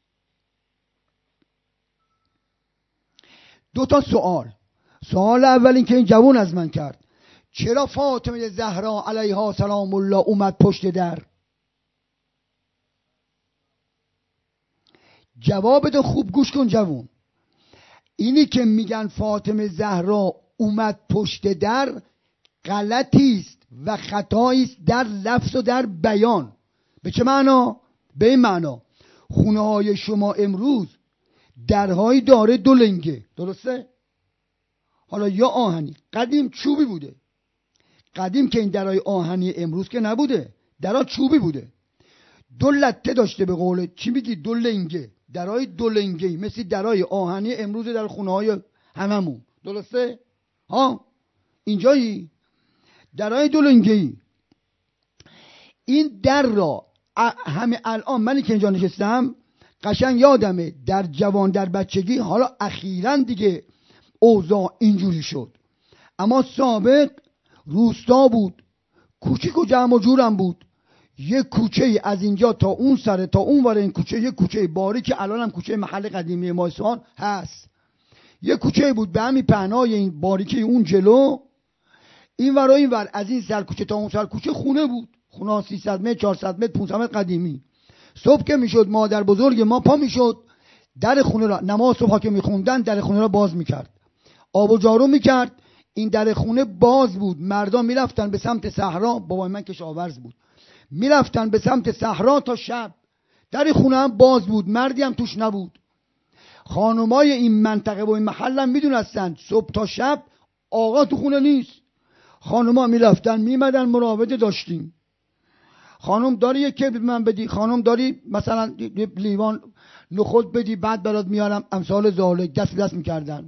دو تا سوال. سوال اول این که این جوان از من کرد، چرا فاطمه زهرا علیها سلام الله اومد پشت در؟ جوابتو خوب گوش کن جوان. اینی که میگن فاطمه زهرا اومد پشت در غلطی است و خطایی است در لفظ و در بیان. به چه معنا؟ به این معنا خونه های شما امروز درهایی داره دو لنگه، درسته؟ حالا یا آهنی، قدیم چوبی بوده. قدیم که این درهای آهنی امروز که نبوده، درها چوبی بوده، دو لته داشته. به قول چی میگی؟ دو لنگه، درهای دو لنگه، مثل درهای آهنی امروز در خونه های هممون، درسته؟ ها اینجایی درهای دو لنگه. این در را همه الان منی که اینجا نشستم قشنگ یادمه در جوان در بچگی، حالا اخیراً دیگه اوضاع اینجوری شد، اما سابق روستا بود، کوچیک و جمع و جورم بود. یه کوچه از اینجا تا اون سر تا اون ور این کوچه یه کوچه باری که الان هم کوچه محل قدیمی ما اصفهان هست. یه کوچه بود به همین پهنای این باریکه اون جلو، این ور و این ور، از این سر کوچه تا اون سر کوچه خونه بود، خونه سیصد متر چهارصد متر پانصد متر قدیمی. صبح که میشد مادر بزرگ ما پا میشد در خونه را، نماز صبح که میخوندن در خونه را باز میکرد، آب و جارو میکرد. این در خونه باز بود، مردان میرفتن به سمت صحرا، بابای من کشاورز بود، میرفتن به سمت صحرا تا شب. در خونه هم باز بود، مردی هم توش نبود. خانمای این منطقه و این محل هم میدونستن صبح تا شب آقا تو خونه نیست. خانما میرفتن میمدن مراوده داشتیم، خانم داری یک کبریت من بدی، خانم داری مثلا لیوان نخود بدی بعد برات میارم، امثال زالک، دست دست میکردن.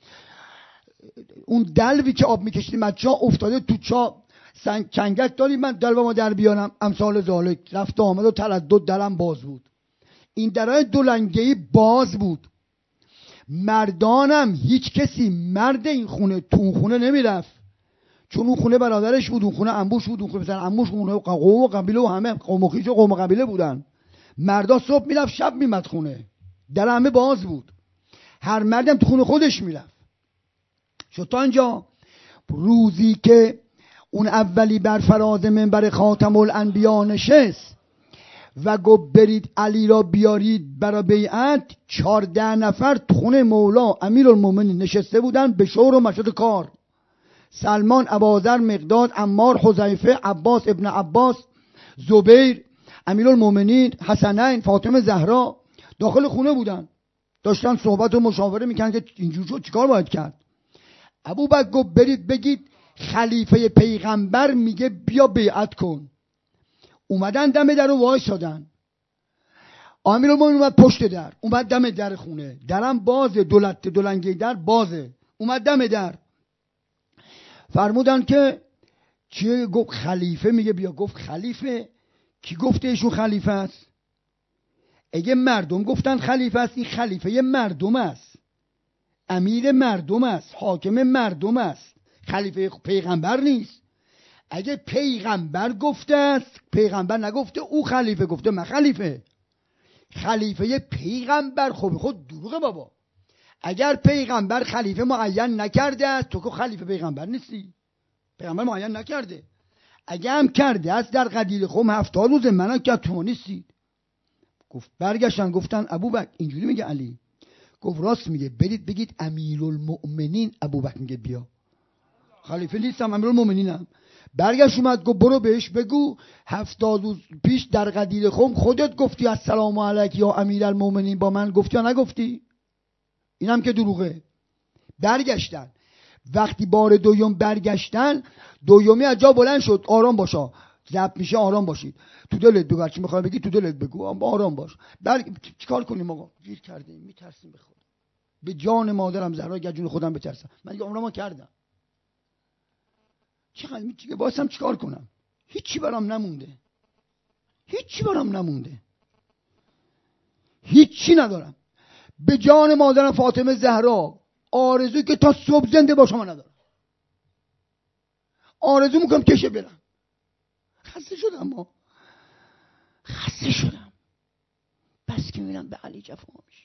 اون دلوی که آب میکشیدیم از چاه افتاده تو چاه، سنگ چنگک داری من دلو ما در بیارم، امثال زالک. رفت آمد و تردد درم باز بود. این درای دولنگهی باز بود. مردانم هیچ کسی مرد این خونه تو اون خونه نمیرفت، چون اون خونه برادرش بود، اون خونه انبوش بود، اون خونه مثلا انبوش اون قوم و قبیله و همه قوم و خویش و قوم و قبیله بودن. مردا صبح میرفت شب میمد خونه، در همه باز بود، هر مردم تو خونه خودش میرفت. شد تا اینجا. روزی که اون اولی بر فراز منبر خاتم الانبیا نشست و گفت برید علی را بیارید برای بیعت، چهارده نفر تو خونه مولا امیرالمومنین نشسته بودن به شور و مشهد کار. سلمان، ابوذر، مقداد، عمار، حذیفه، عباس ابن عباس، زبیر، امیرالمومنین حسنین فاطمه زهرا داخل خونه بودن، داشتن صحبت و مشاوره میکنن که اینجور شد چیکار باید کرد. ابوبکر گفت برید بگید خلیفه پیغمبر میگه بیا بیعت کن. اومدن دم در رو وایسادن. امیرالمومنین اومد پشت در، اومد دم در خونه، درم بازه، دولت دولنگی در بازه، اومد دم در. فرمودن که چیه؟ گفت خلیفه میگه بیا. گفت خلیفه کی گفته ایشون خلیفه است؟ اگه مردم گفتن خلیفه است، این خلیفه یه مردم است، امیر مردم است، حاکم مردم است، خلیفه پیغمبر نیست. اگه پیغمبر گفته است، پیغمبر نگفته او خلیفه، گفته من خلیفه. خلیفه پیغمبر خب خود دروغه بابا. اگر پیغمبر خلیفه معین نکرده است، تو که خلیفه پیغمبر نیستی. پیغمبر معین نکرده. اگه هم کرده است در قدیر خم هفتاد روزه، منم که تو نیستید. گفت برگشتن گفتن ابوبکر اینجوری میگه علی. گفت راست میگه، برید بگید امیرالمؤمنین ابوبکر میگه بیا. خلیفه نیستم، امیرالمؤمنینم. برگشت اومد گفت برو بهش بگو هفتاد روز پیش در قدیر خم خودت گفتی السلام علیک یا امیرالمؤمنین، با من گفتی یا نگفتی؟ اینم که دروغه. برگشتن. وقتی بار دوم برگشتن، دومی از جا بلند شد، آرام باشا، ضبط میشه، آرام باشید، تو دلت بگو، هرچی میخوای بگی تو دلت بگو، آرام باش. برگ... چیکار کنیم آقا؟ گیر کردیم، میترسیم به خدا، به جان مادرم زهرا گجون خودم بترسم. من دیگه عمرمو کردم، چقدر میگه واسم چیکار کنم؟ هیچی برام نمونده، هیچی برام نمونده، هیچی ندارم. به جان مادرم فاطمه زهرا آرزو که تا صبح زنده باشم ندارم. آرزو میکنم کشه برم. خسته شدم، ما خسته شدم. بس که میبینم به علی جفا میشه.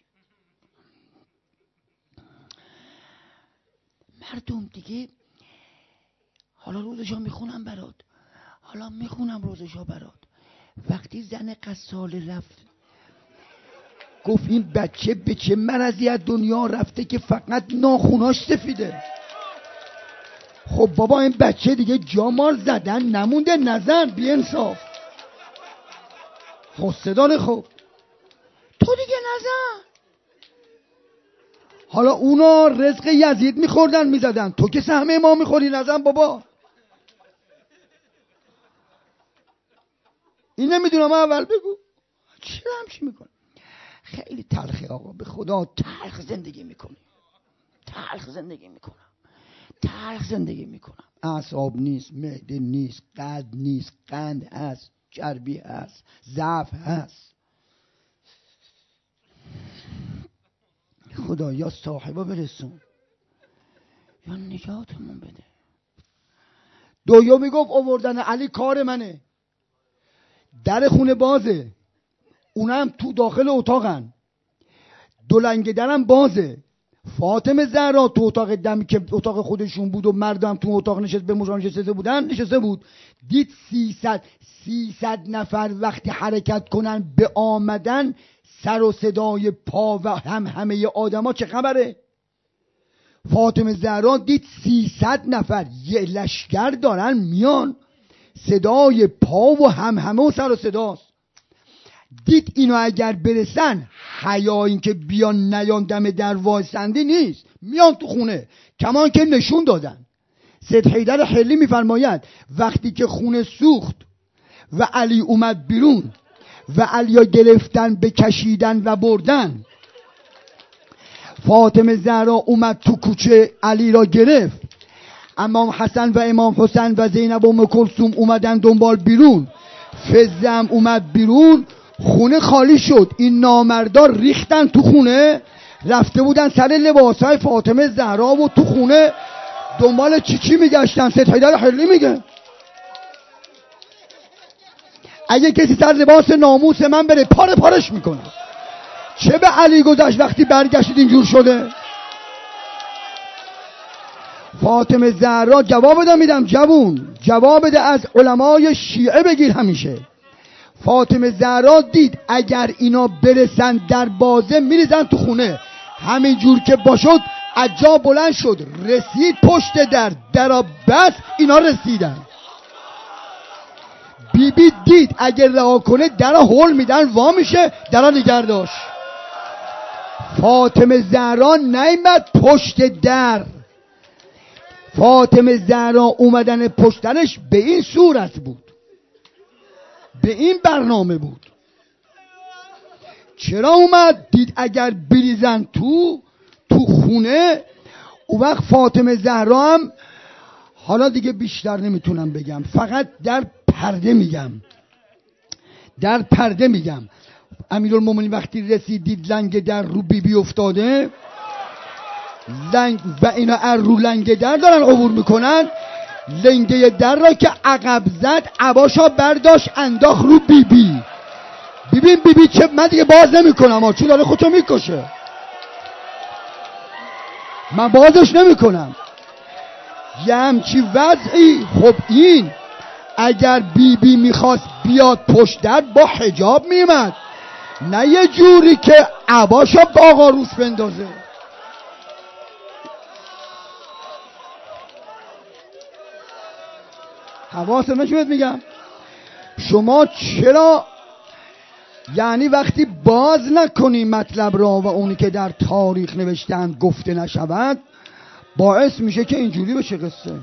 مردم دیگه حالا روزشا میخونم برات، حالا میخونم روزشا برات. وقتی زن قصال رفت گفت این بچه به چه مرضی از دنیا رفته که فقط ناخوناش سفیده. خب بابا این بچه دیگه جامار زدن نمونده، نزن، بی انصاف. خستدان خوب تو دیگه نزن. حالا اونا رزق یزید میخوردن میزدن، تو که سهم ما میخوری، نزن بابا. این نمیدونم اول بگو چرا همچی میکنه. خیلی تلخه آقا، به خدا تلخ زندگی میکنی، تلخ زندگی میکنم، تلخ زندگی میکنم. اعصاب نیست، معده نیست، قلب نیست، قند هست، چربی هست، ضعف هست. خدا یا صاحبا برسون یا نجاتمون بده. دویو میگفت آوردن علی کار منه. در خونه بازه، اونم تو داخل اتاقن، دولنگ درم بازه. فاطمه زهرا تو اتاق دمی که اتاق خودشون بود و مردم تو اتاق نشست به مشام نشسته بودن نشسته بود. دید سیصد سیصد نفر وقتی حرکت کنن به آمدن، سر و صدای پا و هم همه آدما چه خبره. فاطمه زهرا دید سیصد نفر یه لشکر دارن میان، صدای پا و هم همه و سر و صداست. دید اینو اگر برسن، حیا این که بیان نیان دم در وایسنده نیست، میان تو خونه. کمان که نشون دادن. سید حیدر حلی میفرماید وقتی که خونه سوخت و علی اومد بیرون و علیا گرفتن بکشیدن و بردن، فاطمه زهرا اومد تو کوچه علی را گرفت، امام حسن و امام حسین و زینب و ام کلثوم اومدن دنبال بیرون، فزم اومد بیرون، خونه خالی شد. این نامردار ریختن تو خونه، رفته بودن سر لباسای فاطمه زهرا و تو خونه دنبال چی چی میگشتن. سید حیدر حلی میگه اگه کسی سر لباس ناموس من بره پاره پارش میکنه. چه به علی گذشت وقتی برگشتید اینجور شده؟ فاطمه زهرا جواب بده، میدم جوون جواب بده، از علمای شیعه بگیر. همیشه فاطمه زهرا دید اگر اینا برسن در بازه میریزن تو خونه. همین جور که باشد عجا بلند شد، رسید پشت در درا، بس اینا رسیدن. بی بی دید اگر رها کنه در هول میدن وا میشه، در نگه داشت. فاطمه زهرا نیامد پشت در. فاطمه زهرا اومدن پشت درش به این صورت بود، به این برنامه بود. چرا اومد؟ دید اگر بریزن تو تو خونه، اون وقت فاطمه زهرا هم، حالا دیگه بیشتر نمیتونم بگم، فقط در پرده میگم، در پرده میگم. امیرالمومنین وقتی رسید دید لنگ در رو بی بی افتاده لنگ و اینا ار رو لنگ در دارن عبور میکنن، لنگه در را که عقب زد عباشا برداشت انداخت رو بی بی. ببین بی بی چه، من دیگه باز نمیکنم ها، چون داره خودشو میکشه، من بازش نمیکنم. یه همچی وضعی. خب این اگر بی بی میخواست بیاد پشت در با حجاب میمد، نه یه جوری که عباشو با آقا روش بندازه. حواست نشود میگم. شما چرا یعنی وقتی باز نکنی مطلب را و اونی که در تاریخ نوشتن گفته نشود، باعث میشه که اینجوری بشه قصه.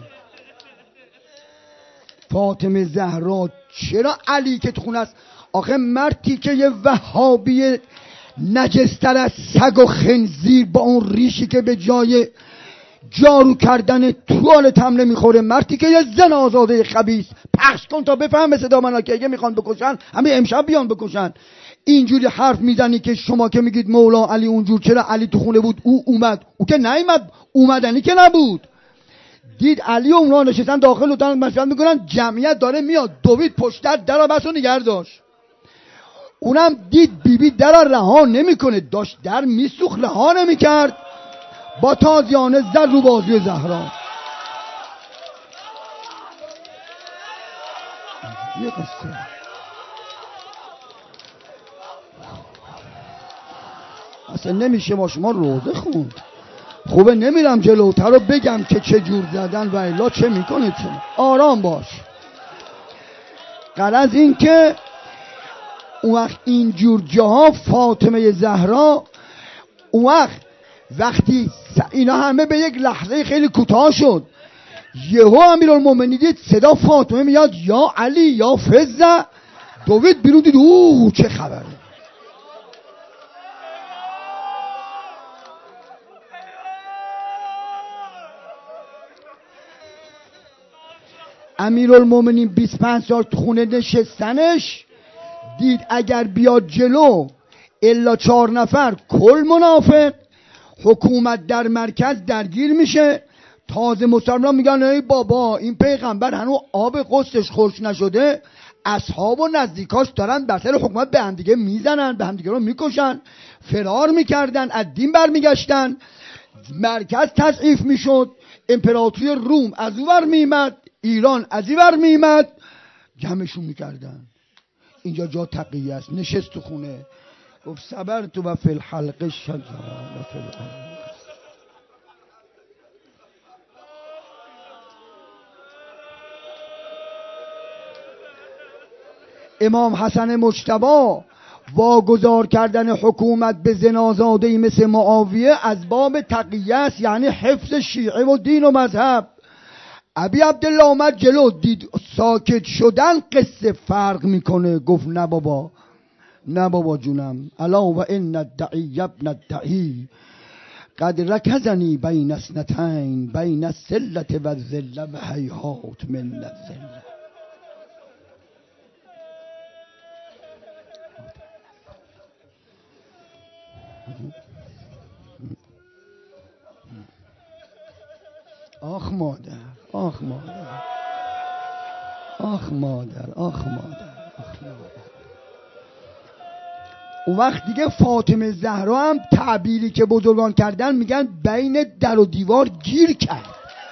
فاطمه زهرا چرا علی که تو خونه است؟ آخه مردی که یه وهابی نجستر از سگ و خنزیر با اون ریشی که به جای جارو کردن توالت هم نمیخوره، مردی که یه زن آزاده خبیث، پخش کن تا بفهم صدا منو که اگه میخوان بکشن همه امشب بیان بکشن. اینجوری حرف میزنی که شما که میگید مولا علی اونجور، چرا علی تو خونه بود او اومد؟ او که نیومد، اومدنی که نبود. دید علی و اونا نشستن داخل اتاق مشورت میکنن، جمعیت داره میاد، دوید پشت در بس و نگه داشت. اونم دید بیبی در رها نمیکنه، داشت در میسوخت رها نمیکرد، با تازیانه زد رو بازوی زهرا. یه قصه اصلا نمیشه با شما روزه خوند. خوبه نمیرم جلوتر رو بگم که چه جور زدن و الا چه میکنه. چه آرام باش. غرض این که اون وقت اینجور جاها فاطمه زهرا اون وقت وقتی اینا همه به یک لحظه خیلی کوتاه شد، یهو امیرالمومنین دید صدا فاطمه میاد یا علی یا فزه، دوید بیرون دید اوه چه خبره. امیرالمومنین بیست و پنج سال تو خونه نشستنش، دید اگر بیاد جلو الا چهار نفر کل منافق، حکومت در مرکز درگیر میشه. تازه مسلمان میگن ای بابا این پیغمبر هنوز آب قصدش خشک نشده، اصحاب و نزدیکاش دارن بر سر حکومت به هم دیگه میزنن، به هم دیگه رو میکشن، فرار میکردن، از دین برمیگشتن، مرکز تضعیف میشد، امپراتوری روم از اون ور میمد، ایران از این ور میمد، جمعشون میکردن. اینجا جا تقیه است. نشست تو خونه گفت صبرت و فی الحلقه شجاع و فی الارض. امام حسن مجتبی واگذار کردن حکومت به زنازادهی مثل معاویه از باب تقیه است، یعنی حفظ شیعه و دین و مذهب. ابی عبدالله آمد جلو، دید ساکت شدن قصه فرق میکنه، گفت نه بابا نه بابا جونم، الا و ان الدعی ابن الدعی قد رکزنی بین اثنتین بین السلة و الذله و هیهات من الذله. آخ مادر، آخ مادر، آخ مادر، آخ مادر، آخ مادر. اون وقت دیگه فاطمه زهرا هم تعبیری که بزرگان کردن میگن بین در و دیوار گیر کرد،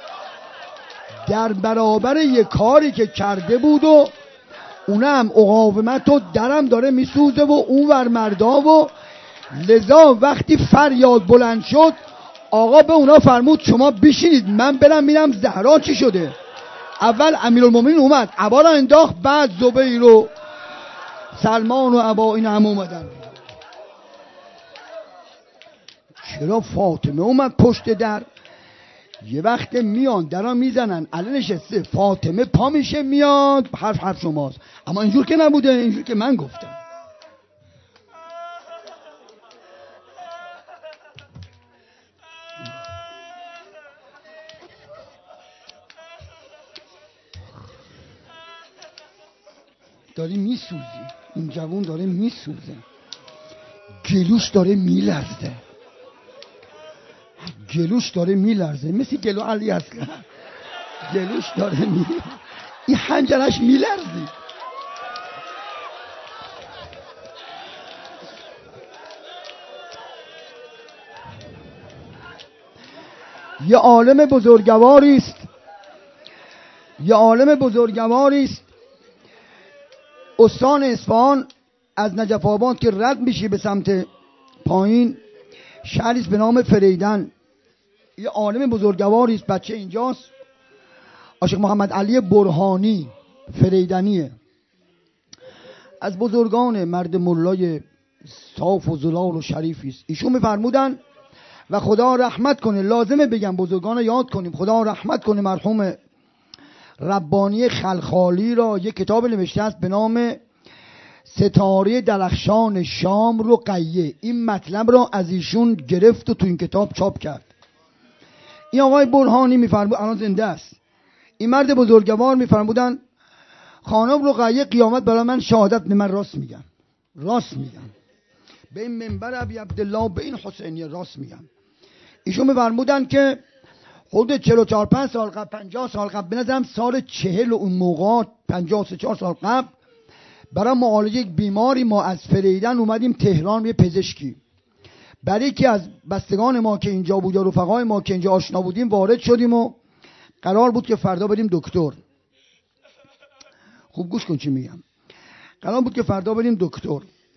در برابر یک کاری که کرده بود و اونم مقاومت و درم داره میسوزه و اون ور مردا و لذا وقتی فریاد بلند شد آقا به اونا فرمود شما بشینید من برم میرم زهرا چی شده. اول امیرالمومنین اومد، عبا را انداخت، بعد زبیر و سلمان و عبا این هم اومدن. چرا فاطمه اومد پشت در؟ یه وقت میان درا میزنن، علی نشسته، فاطمه پا میشه میاد، حرف حرف شماست. اما اینجور که نبوده، اینجور که من گفتم. داری میسوزی، این جوون داره میسوزه، گلوش داره میلرزه، گلوش داره میلرزه مثل گلو علی اصغر، گلوش داره میلرزه، این حنجرش میلرزی. یه عالم بزرگواری است، یه عالم بزرگواری است. استان اصفهان از نجف آباد که رد میشی به سمت پایین، شهری به نام فریدن، یه عالم بزرگواری است، بچه اینجاست، عاشق محمد علی برهانی فریدنیه، از بزرگان مرد ملای صاف و زلال و شریفی است. ایشون میفرمودن و خدا رحمت کنه، لازمه بگم بزرگان رو یاد کنیم، خدا رحمت کنه مرحوم ربانی خلخالی را، یک کتاب نوشته است به نام ستاره درخشان شام رقیه. این مطلب را از ایشون گرفت و تو این کتاب چاپ کرد. این آقای برهانی میفرمود، الان زنده است، این مرد بزرگوار میفرمودن خانم رقیه قیامت برای من شهادت، من راست میگم، راست میگم، به این منبر ابی عبدالله به این حسینیه راست میگم. ایشون میفرمودن که خود چهل و چهار پنج سال قبل، پنجاه سال قبل، به نظرم سال چهل و اون موقع پنجاه و سه چهار سال قبل، برای معالجه یک بیماری ما از فریدن اومدیم تهران، یه پزشکی. برای یکی از بستگان ما که اینجا بود یا رفقای ما که اینجا آشنا بودیم وارد شدیم و قرار بود که فردا بریم دکتر. خوب گوش کن چی میگم. قرار بود که فردا بریم دکتر.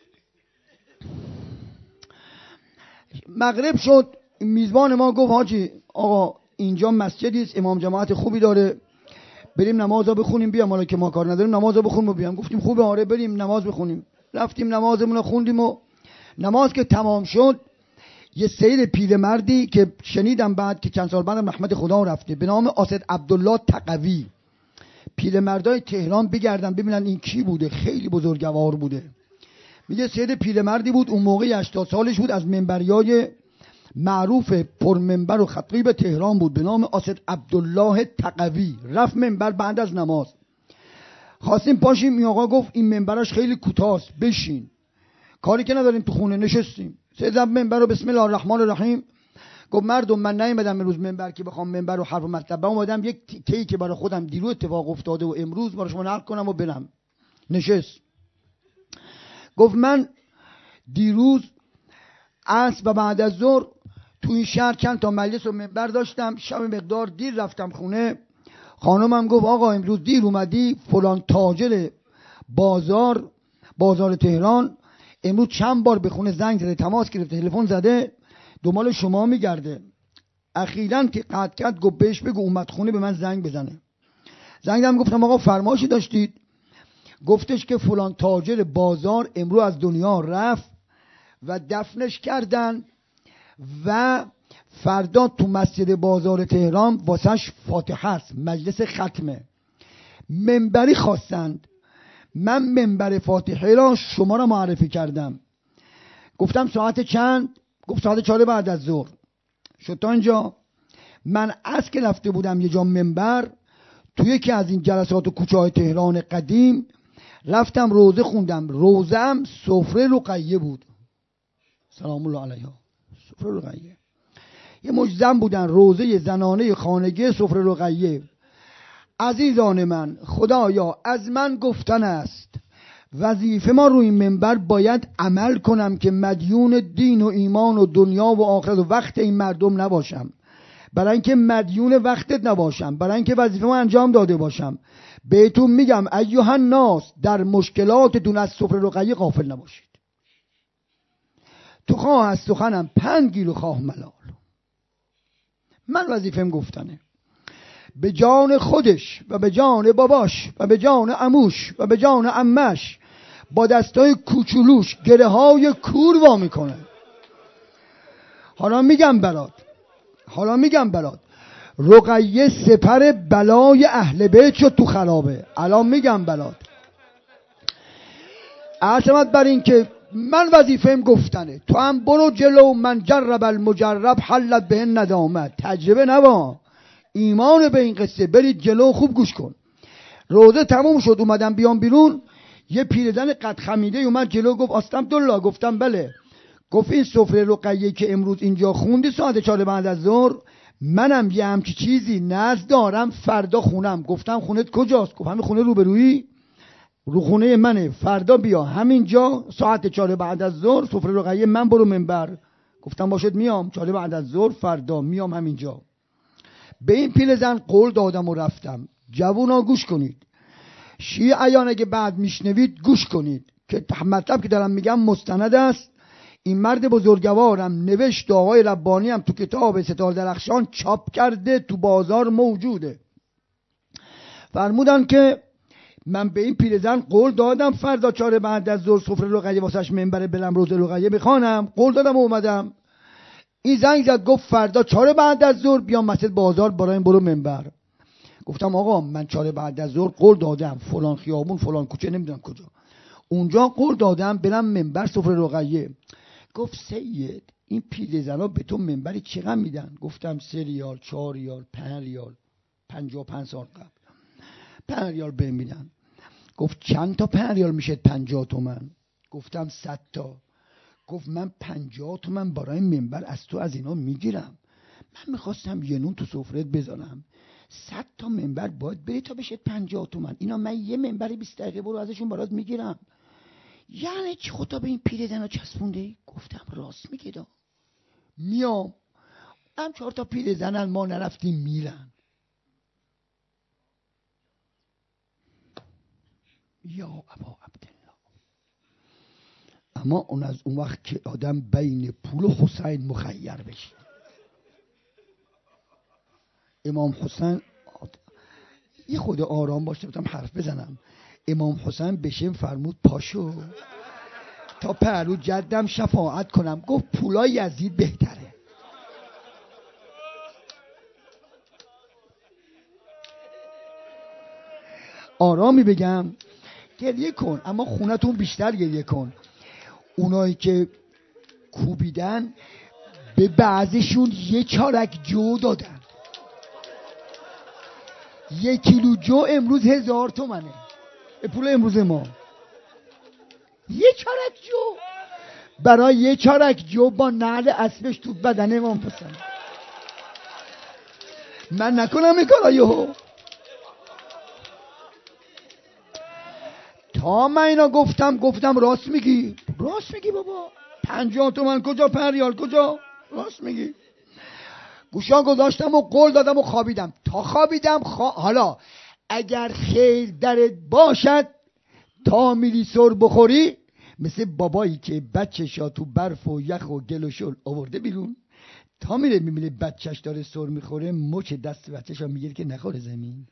مغرب شد، میزبان ما گفت حاجی آقا اینجا مسجدی است، امام جماعت خوبی داره، بریم نمازا بخونیم بیام، حالا که ما کار نداریم نمازا بخونیم و بیام. گفتیم خوبه، آره بریم نماز بخونیم. رفتیم نمازمون رو خوندیم و نماز که تمام شد، یه سید پیرمردی که شنیدم بعد که چند سال بعدم رحمت خدا رفته، به نام اسد عبدالله تقوی، پیرمردای تهران بگردن ببینن این کی بوده، خیلی بزرگوار بوده. میگه سید پیرمردی بود، اون موقع هشتاد سالش بود، از منبریای معروف پرمنبر و خطیب تهران بود، به نام اسد عبدالله تقوی. رفت منبر بعد از نماز، خواستیم پاشیم، این آقا گفت این منبرش خیلی کوتاست بشین، کاری که نداریم تو خونه. نشستیم، سید منبر رو بسم الله الرحمن الرحیم گفت مردم من نیومدم امروز منبر که بخوام منبر و حرف و مطلب، اومدم یک تیکه‌ای که برای خودم دیرو اتفاق افتاده و امروز برای شما نقل کنم و برم. نشست، گفت من دیروز عصر و بعد از ظهر تو این شهر چند تا مجلس و منبر داشتم، شب مقدار دیر رفتم خونه، خانمم گفت آقا امروز دیر اومدی، فلان تاجر بازار بازار تهران امروز چند بار به خونه زنگ زده، تماس گرفته، تلفن زده، دنبال شما میگرده. اخیراً که قطع کرد گفت بهش بگو اومد خونه به من زنگ بزنه. زنگ زدم گفتم آقا فرمایشی داشتید؟ گفتش که فلان تاجر بازار امروز از دنیا رفت و دفنش کردن و فردا تو مسجد بازار تهران واسش فاتحه است، مجلس ختمه، منبری خواستند، من منبر فاتحه را شما را معرفی کردم. گفتم ساعت چند؟ گفت ساعت چهار بعد از ظهر. شد تا اینجا. من از که رفته بودم یه جا منبر توی یکی از این جلسات و کوچه های تهران قدیم، رفتم روزه خوندم، روزم سفره رقیه بود، سلام الله علیها، سفره رقیه، یه مجزم بودن، روزه زنانه خانگی سفره رقیه. عزیزان من، خدایا از من گفتن است، وظیفه ما روی منبر باید عمل کنم که مدیون دین و ایمان و دنیا و آخرت و وقت این مردم نباشم، برای اینکه مدیون وقتت نباشم، برای اینکه وظیفه ما انجام داده باشم. بهتون میگم ایها الناس، در مشکلاتتون از سفره رقیه غافل نباشید. تو خواه از سخنم پند گیر و خواه ملال، من وظیفه‌ام گفتنه. به جان خودش و به جان باباش و به جان عموش و به جان عمش با دستای کوچولوش گره های کور وا میکنه. حالا میگم برات حالا میگم برات رقیه سپر بلای اهل بیت شد تو خرابه. الان میگم برات عظمت بر این که من وظیفه‌ام گفتنه، تو هم برو جلو. من جرب المجرب حلت به ندامت. تجربه نوا، ایمان به این قصه. برید جلو، خوب گوش کن. روزه تموم شد، اومدم بیام بیرون، یه پیرزن قد خمیده اومد جلو، گفت استغفرالله. گفتم بله. گفت این سفره رقیه که امروز اینجا خوندی ساعت چهار بعد از ظهر، منم یه همچی چیزی نزد دارم فردا خونم. گفتم خونت کجاست؟ گفت همین خونه روبرویی، رو خونه منه، فردا بیا همینجا ساعت چهار بعد از ظهر سفره رقیه، من برو منبر. گفتم باشد میام، چهار بعد از ظهر فردا میام همینجا. به این پیرزن قول دادم و رفتم. جوونا گوش کنید، شیعیان اگه بعد میشنوید گوش کنید که مطلب که دارم میگم مستند است. این مرد بزرگوارم نوشت، آقای ربانی هم تو کتاب ستاره درخشان چاپ کرده، تو بازار موجوده. فرمودن که من به این پیرزن قول دادم فردا چهار بعد از ظهر سفره رقیه واسش منبر برم روز رقیه بخوانم. قول دادم و اومدم. این زنگ زد گفت فردا چهار بعد از ظهر بیام مسجد بازار برای برو منبر. گفتم آقا من چهار بعد از ظهر قول دادم فلان خیابون فلان کوچه نمیدونم کجا، اونجا قول دادم برم منبر سفره رقیه. گفت سید این پیرزنا به تو منبری چقدر میدن؟ گفتم سه ریال، چهار ریال، پنج ریال. پنجاه و پنج سال قبل پنج ریال به میدن. گفت چند تا پنج ریال میشه؟ پنجاه تومن. گفتم صد تا. گفت من پنجاه تومن برای منبر از تو از اینا میگیرم، من میخواستم یه نون تو سفرت بزنم، صد تا منبر باید بری تا بشه پنجاه تومن، اینا من یه منبر بیست دقیقه برو ازشون برات میگیرم. یعنی چی خدا به این پیرزنا چسبونده ای؟ گفتم راست میگه دا. میام هم چهار تا پیرزنن، ما نرفتیم میرن. یا ابا عبدالله. اما اون از اون وقت که آدم بین پول و حسین مخیر بشه. امام حسین یه خود آرام باشه بودم حرف بزنم. امام حسین بشه فرمود پاشو تا پهلو جدم شفاعت کنم. گفت پولای یزید بهتره. آرامی بگم گریه کن، اما خونتون بیشتر گریه کن. اونایی که کوبیدن به بعضشون یه چارک جو دادن. یک کیلو جو امروز هزار تومنه، پول امروز ما. یه چارک جو برای یه چارک جو با نعل اسبش تو بدن امام حسین. من نکنم این کارا یهو. تا من اینا گفتم گفتم راست میگی، راست میگی بابا. پنجاه تومن کجا، پنج ریال کجا، راست میگی. گوشان گذاشتم و قول دادم و خوابیدم. تا خوابیدم خوا... حالا اگر خیر درت باشد تا میری سر بخوری، مثل بابایی که بچه‌شا تو برف و یخ و گل و شل آورده بیرون، تا میره میبینه بچهش داره سر میخوره، مچ دست بچه‌شا میگیره که نخوره زمین.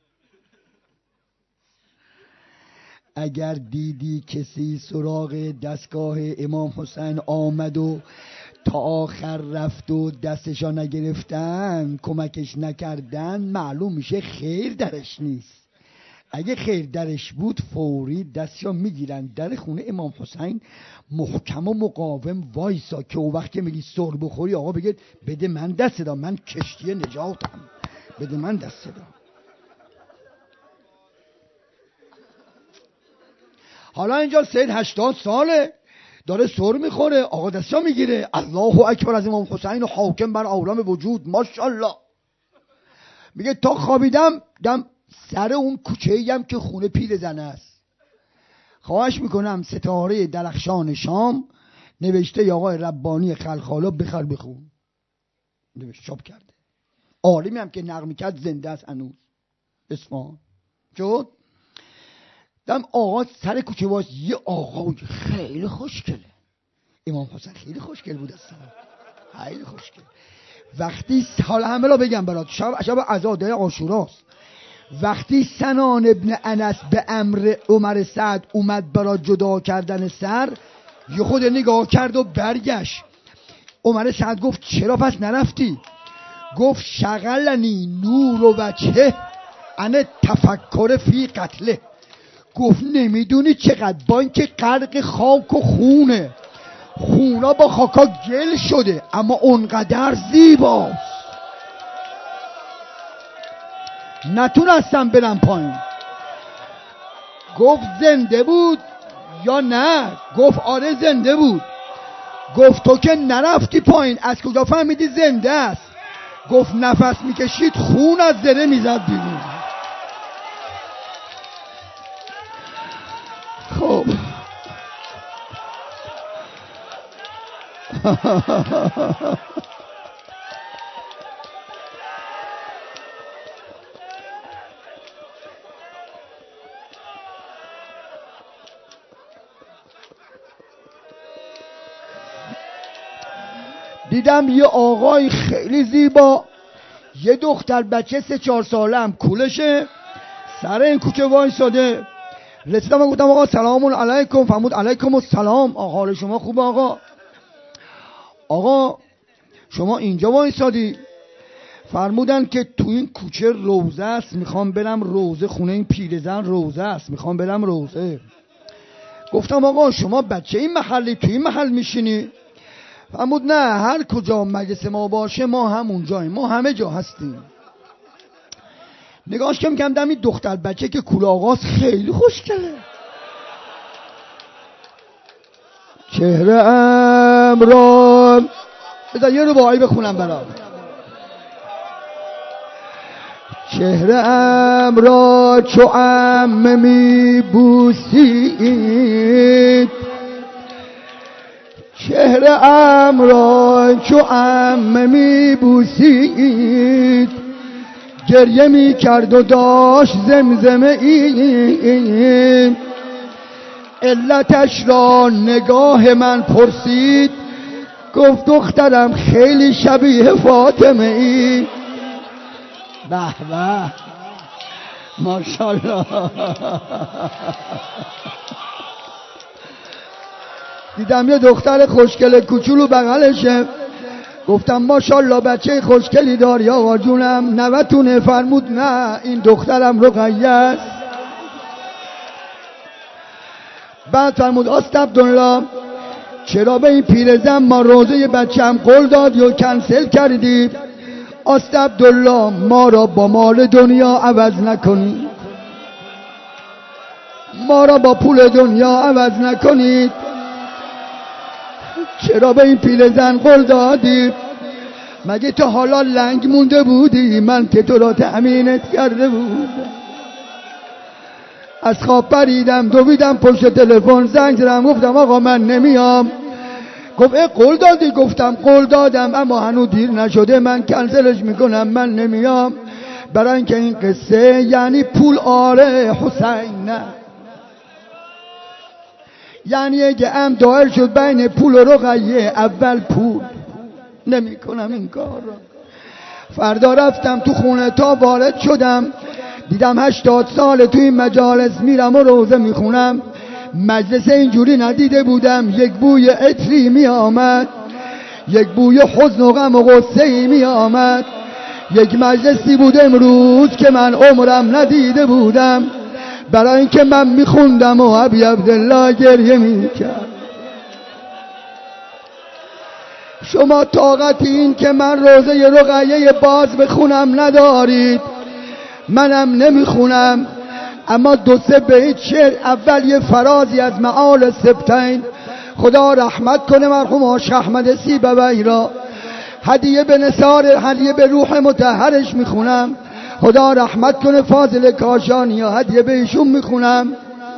اگر دیدی کسی سراغ دستگاه امام حسین آمد و تا آخر رفت و دستشا نگرفتن، کمکش نکردن، معلوم میشه خیر درش نیست. اگه خیر درش بود فوری دستشا میگیرن در خونه امام حسین محکم و مقاوم وایسا که او وقت که میگی سر بخوری آقا بگه بده من دست دا، من کشتی نجاتم، بده من دست دا. حالا اینجا سید هشتاد ساله داره سر میخوره، آقا دستشا میگیره. الله اکبر از امام حسین و حاکم بر عالم وجود، ماشاءالله. میگه تا خوابیدم دم سر اون کوچه ایم که خونه پیرزن است. خواهش میکنم ستاره درخشان شام نوشته ی آقای ربانی خلخالا بخر بخون، نوشته چاپ کرده. عالمی هم که نقل میکرد زنده است هنوز، اصفهان. شد دم آقا سر کوچه واس، یه آقا خیلی خوشگله. امام حسین خیلی خوشگل بود اصلا، خیلی خوشگل. وقتی حالا همه را بگم برات، شب شب عزادای عاشوراست. وقتی سنان ابن انس به امر عمر سعد اومد برای جدا کردن سر، یه خود نگاه کرد و برگشت. عمر سعد گفت چرا پس نرفتی؟ گفت شغلنی نور و وجهه ان تفکر فی قتله. گفت نمیدونی چقدر با اینکه غرق خاک و خونه، خونا با خاکا گل شده، اما اونقدر زیباست نتونستم برم پایین. گفت زنده بود یا نه؟ گفت آره زنده بود. گفت تو که نرفتی پایین، از کجا فهمیدی زنده است؟ گفت نفس میکشید خون از زره میزد بیرون. خب دیدم یه آقای خیلی زیبا، یه دختر بچه سه چهار ساله هم کولشه، سر این کوچه وایساده. رسیدم و گفتم آقا سلام علیکم. فرمود علیکم السلام، آقا حال شما خوبه؟ آقا آقا شما اینجا وایسادی؟ فرمودن که تو این کوچه روزه است، میخوام برم روزه، خونه این پیرزن روزه است، میخوام برم روزه. گفتم آقا شما بچه این محلی، تو این محل میشینی؟ فرمود نه، هر کجا مجلس ما باشه ما همون جاییم، ما همه جا هستیم. نگاهش کم کم دم این دختر بچه که کوله آقاست خیلی خوشگله. چهره ام را بذار یه رو باهایی بخونم برام. چهره ام را چو عمه می بوسید، چهره ام را چو عمه می بوسید، گریه می کرد و داشت زمزمه ای، علتش را نگاه من پرسید، گفت دخترم خیلی شبیه فاطمه ای. به به ماشاءالله. دیدم یه دختر خوشگل کوچولو بغلشه، گفتم ماشاءالله بچه خوشگلی داری آقا جونم، نوتونه؟ فرمود نه این دخترم رقیه است. بعد فرمود آست عبدالله چرا به این پیرزن ما روزه بچم قول دادی و کنسل کردی؟ آست عبدالله ما را با مال دنیا عوض نکنید، ما را با پول دنیا عوض نکنید. چرا به این پیرزن قول دادی؟ مگه تو حالا لنگ مونده بودی؟ من که تو را تأمینت کرده بود. از خواب پریدم دویدم پشت تلفن، زنگ زدم گفتم آقا من نمیام. گفت اه قول دادی؟ گفتم قول دادم اما هنوز دیر نشده، من کنسلش میکنم، من نمیام. برای اینکه این قصه یعنی پول آره حسین نه، یعنی اگه ام دایر شد بین پول و رقیه، اول پول. نمی کنم این کار را. فردا رفتم تو خونه تا وارد شدم دیدم هشتاد سال توی این مجالس میرم و روزه میخونم. مجلس اینجوری ندیده بودم، یک بوی عطری می آمد، یک بوی حزن و غم و غصه می آمد. یک مجلسی بود امروز که من عمرم ندیده بودم، برای اینکه من میخوندم و ابی عبدالله گریه میکرد. شما طاقت این که من روزه رقیه باز بخونم ندارید، منم نمیخونم. اما دو سه بیت شعر، اول یه فرازی از معال سبتین، خدا رحمت کنه مرحوم آش احمد سیبوی را، هدیه به نثار، هدیه به روح مطهرش میخونم. خدا رحمت کنه فاضل کاشانی یا هدیه به ایشون میخونم.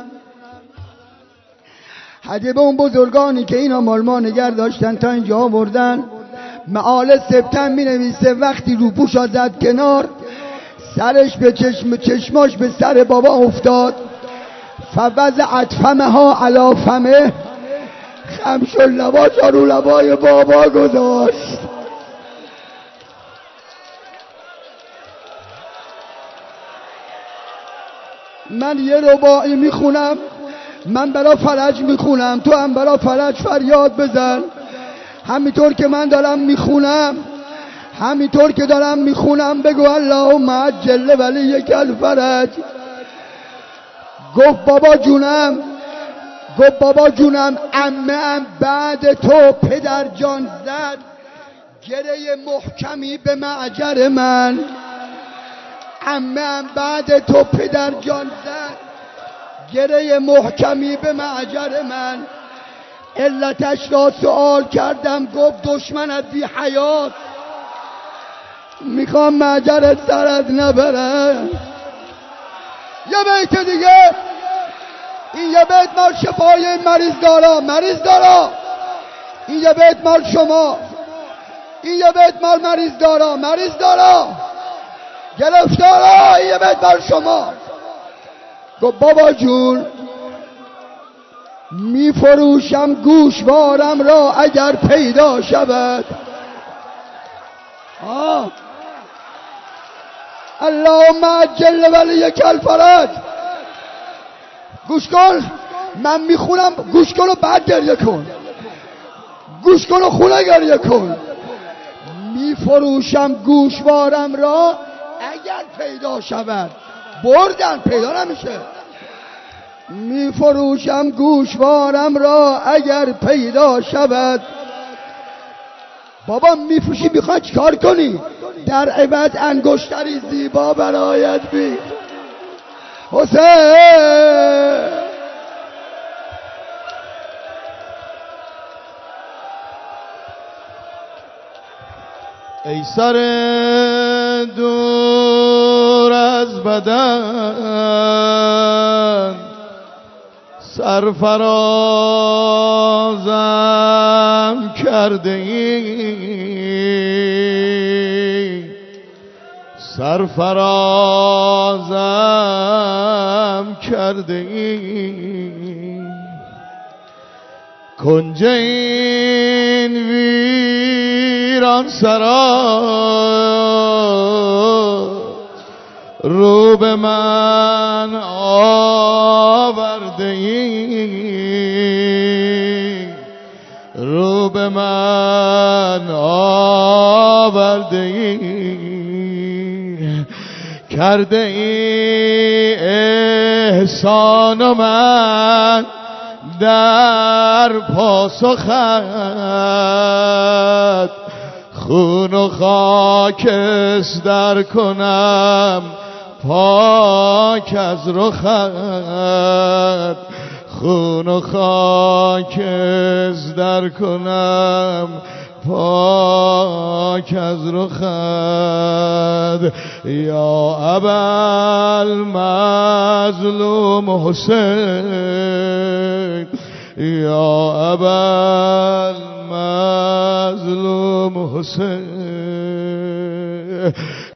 هدیه به اون بزرگانی که اینا مال ما نگر داشتن تا اینجا آوردن. معال سبتن می نویسه وقتی روپوشا زد کنار، سرش به چشم چشماش به سر بابا افتاد. فوضعت فمها علی فمه، خمش لباش رو لبای بابا گذاشت. من یه رباعی میخونم، من برا فرج میخونم، تو هم برا فرج فریاد بزن. همینطور که من دارم میخونم، همینطور که دارم میخونم بگو اللهم عجل ولیک الفرج. گفت بابا جونم، گفت بابا جونم عمه ام بعد تو پدر جان زد گره محکمی به معجر من. عمه ام بعد تو پدر جان زد گره محکمی به معجر من. علتش را سوال کردم، گفت دشمنت بی حیات میخوام معجرت سرت نبره. یه بیت دیگه، این یه بیت مال شفای این مریض دارا، مریض دارا. این یه بیت مال شما، این یه بیت مال مریض دارا، مریض دارا، گرفتارا. این یه بیت مال شما. گفت بابا جون میفروشم گوشوارم را اگر پیدا شود. آه اللهم عجل ولیک الفرج. گوش کن، من میخونم، گوش کن و بعد گریه کن، گوش کن و خونه گریه کن. میفروشم گوشوارم را اگر پیدا شود. بردن، پیدا نمیشه. میفروشم گوشوارم را اگر پیدا شود. بابا میفروشی، میخوای چیکار کنی؟ در عوض انگشتری زیبا برایت بی حسین. ای سر دور از بدن سرفرازم کرده ای، سرفرازم کرده ای. کنج این ویران سرا رو به من آورده ای، رو به من آورده ای. کرده ای احسان و من در پاسخت خون و خاکستر کنم پاک از رخت، خون و خاکستر کنم پاک از رخت. یا ابوالمظلوم حسین، یا ابوالمظلوم حسین.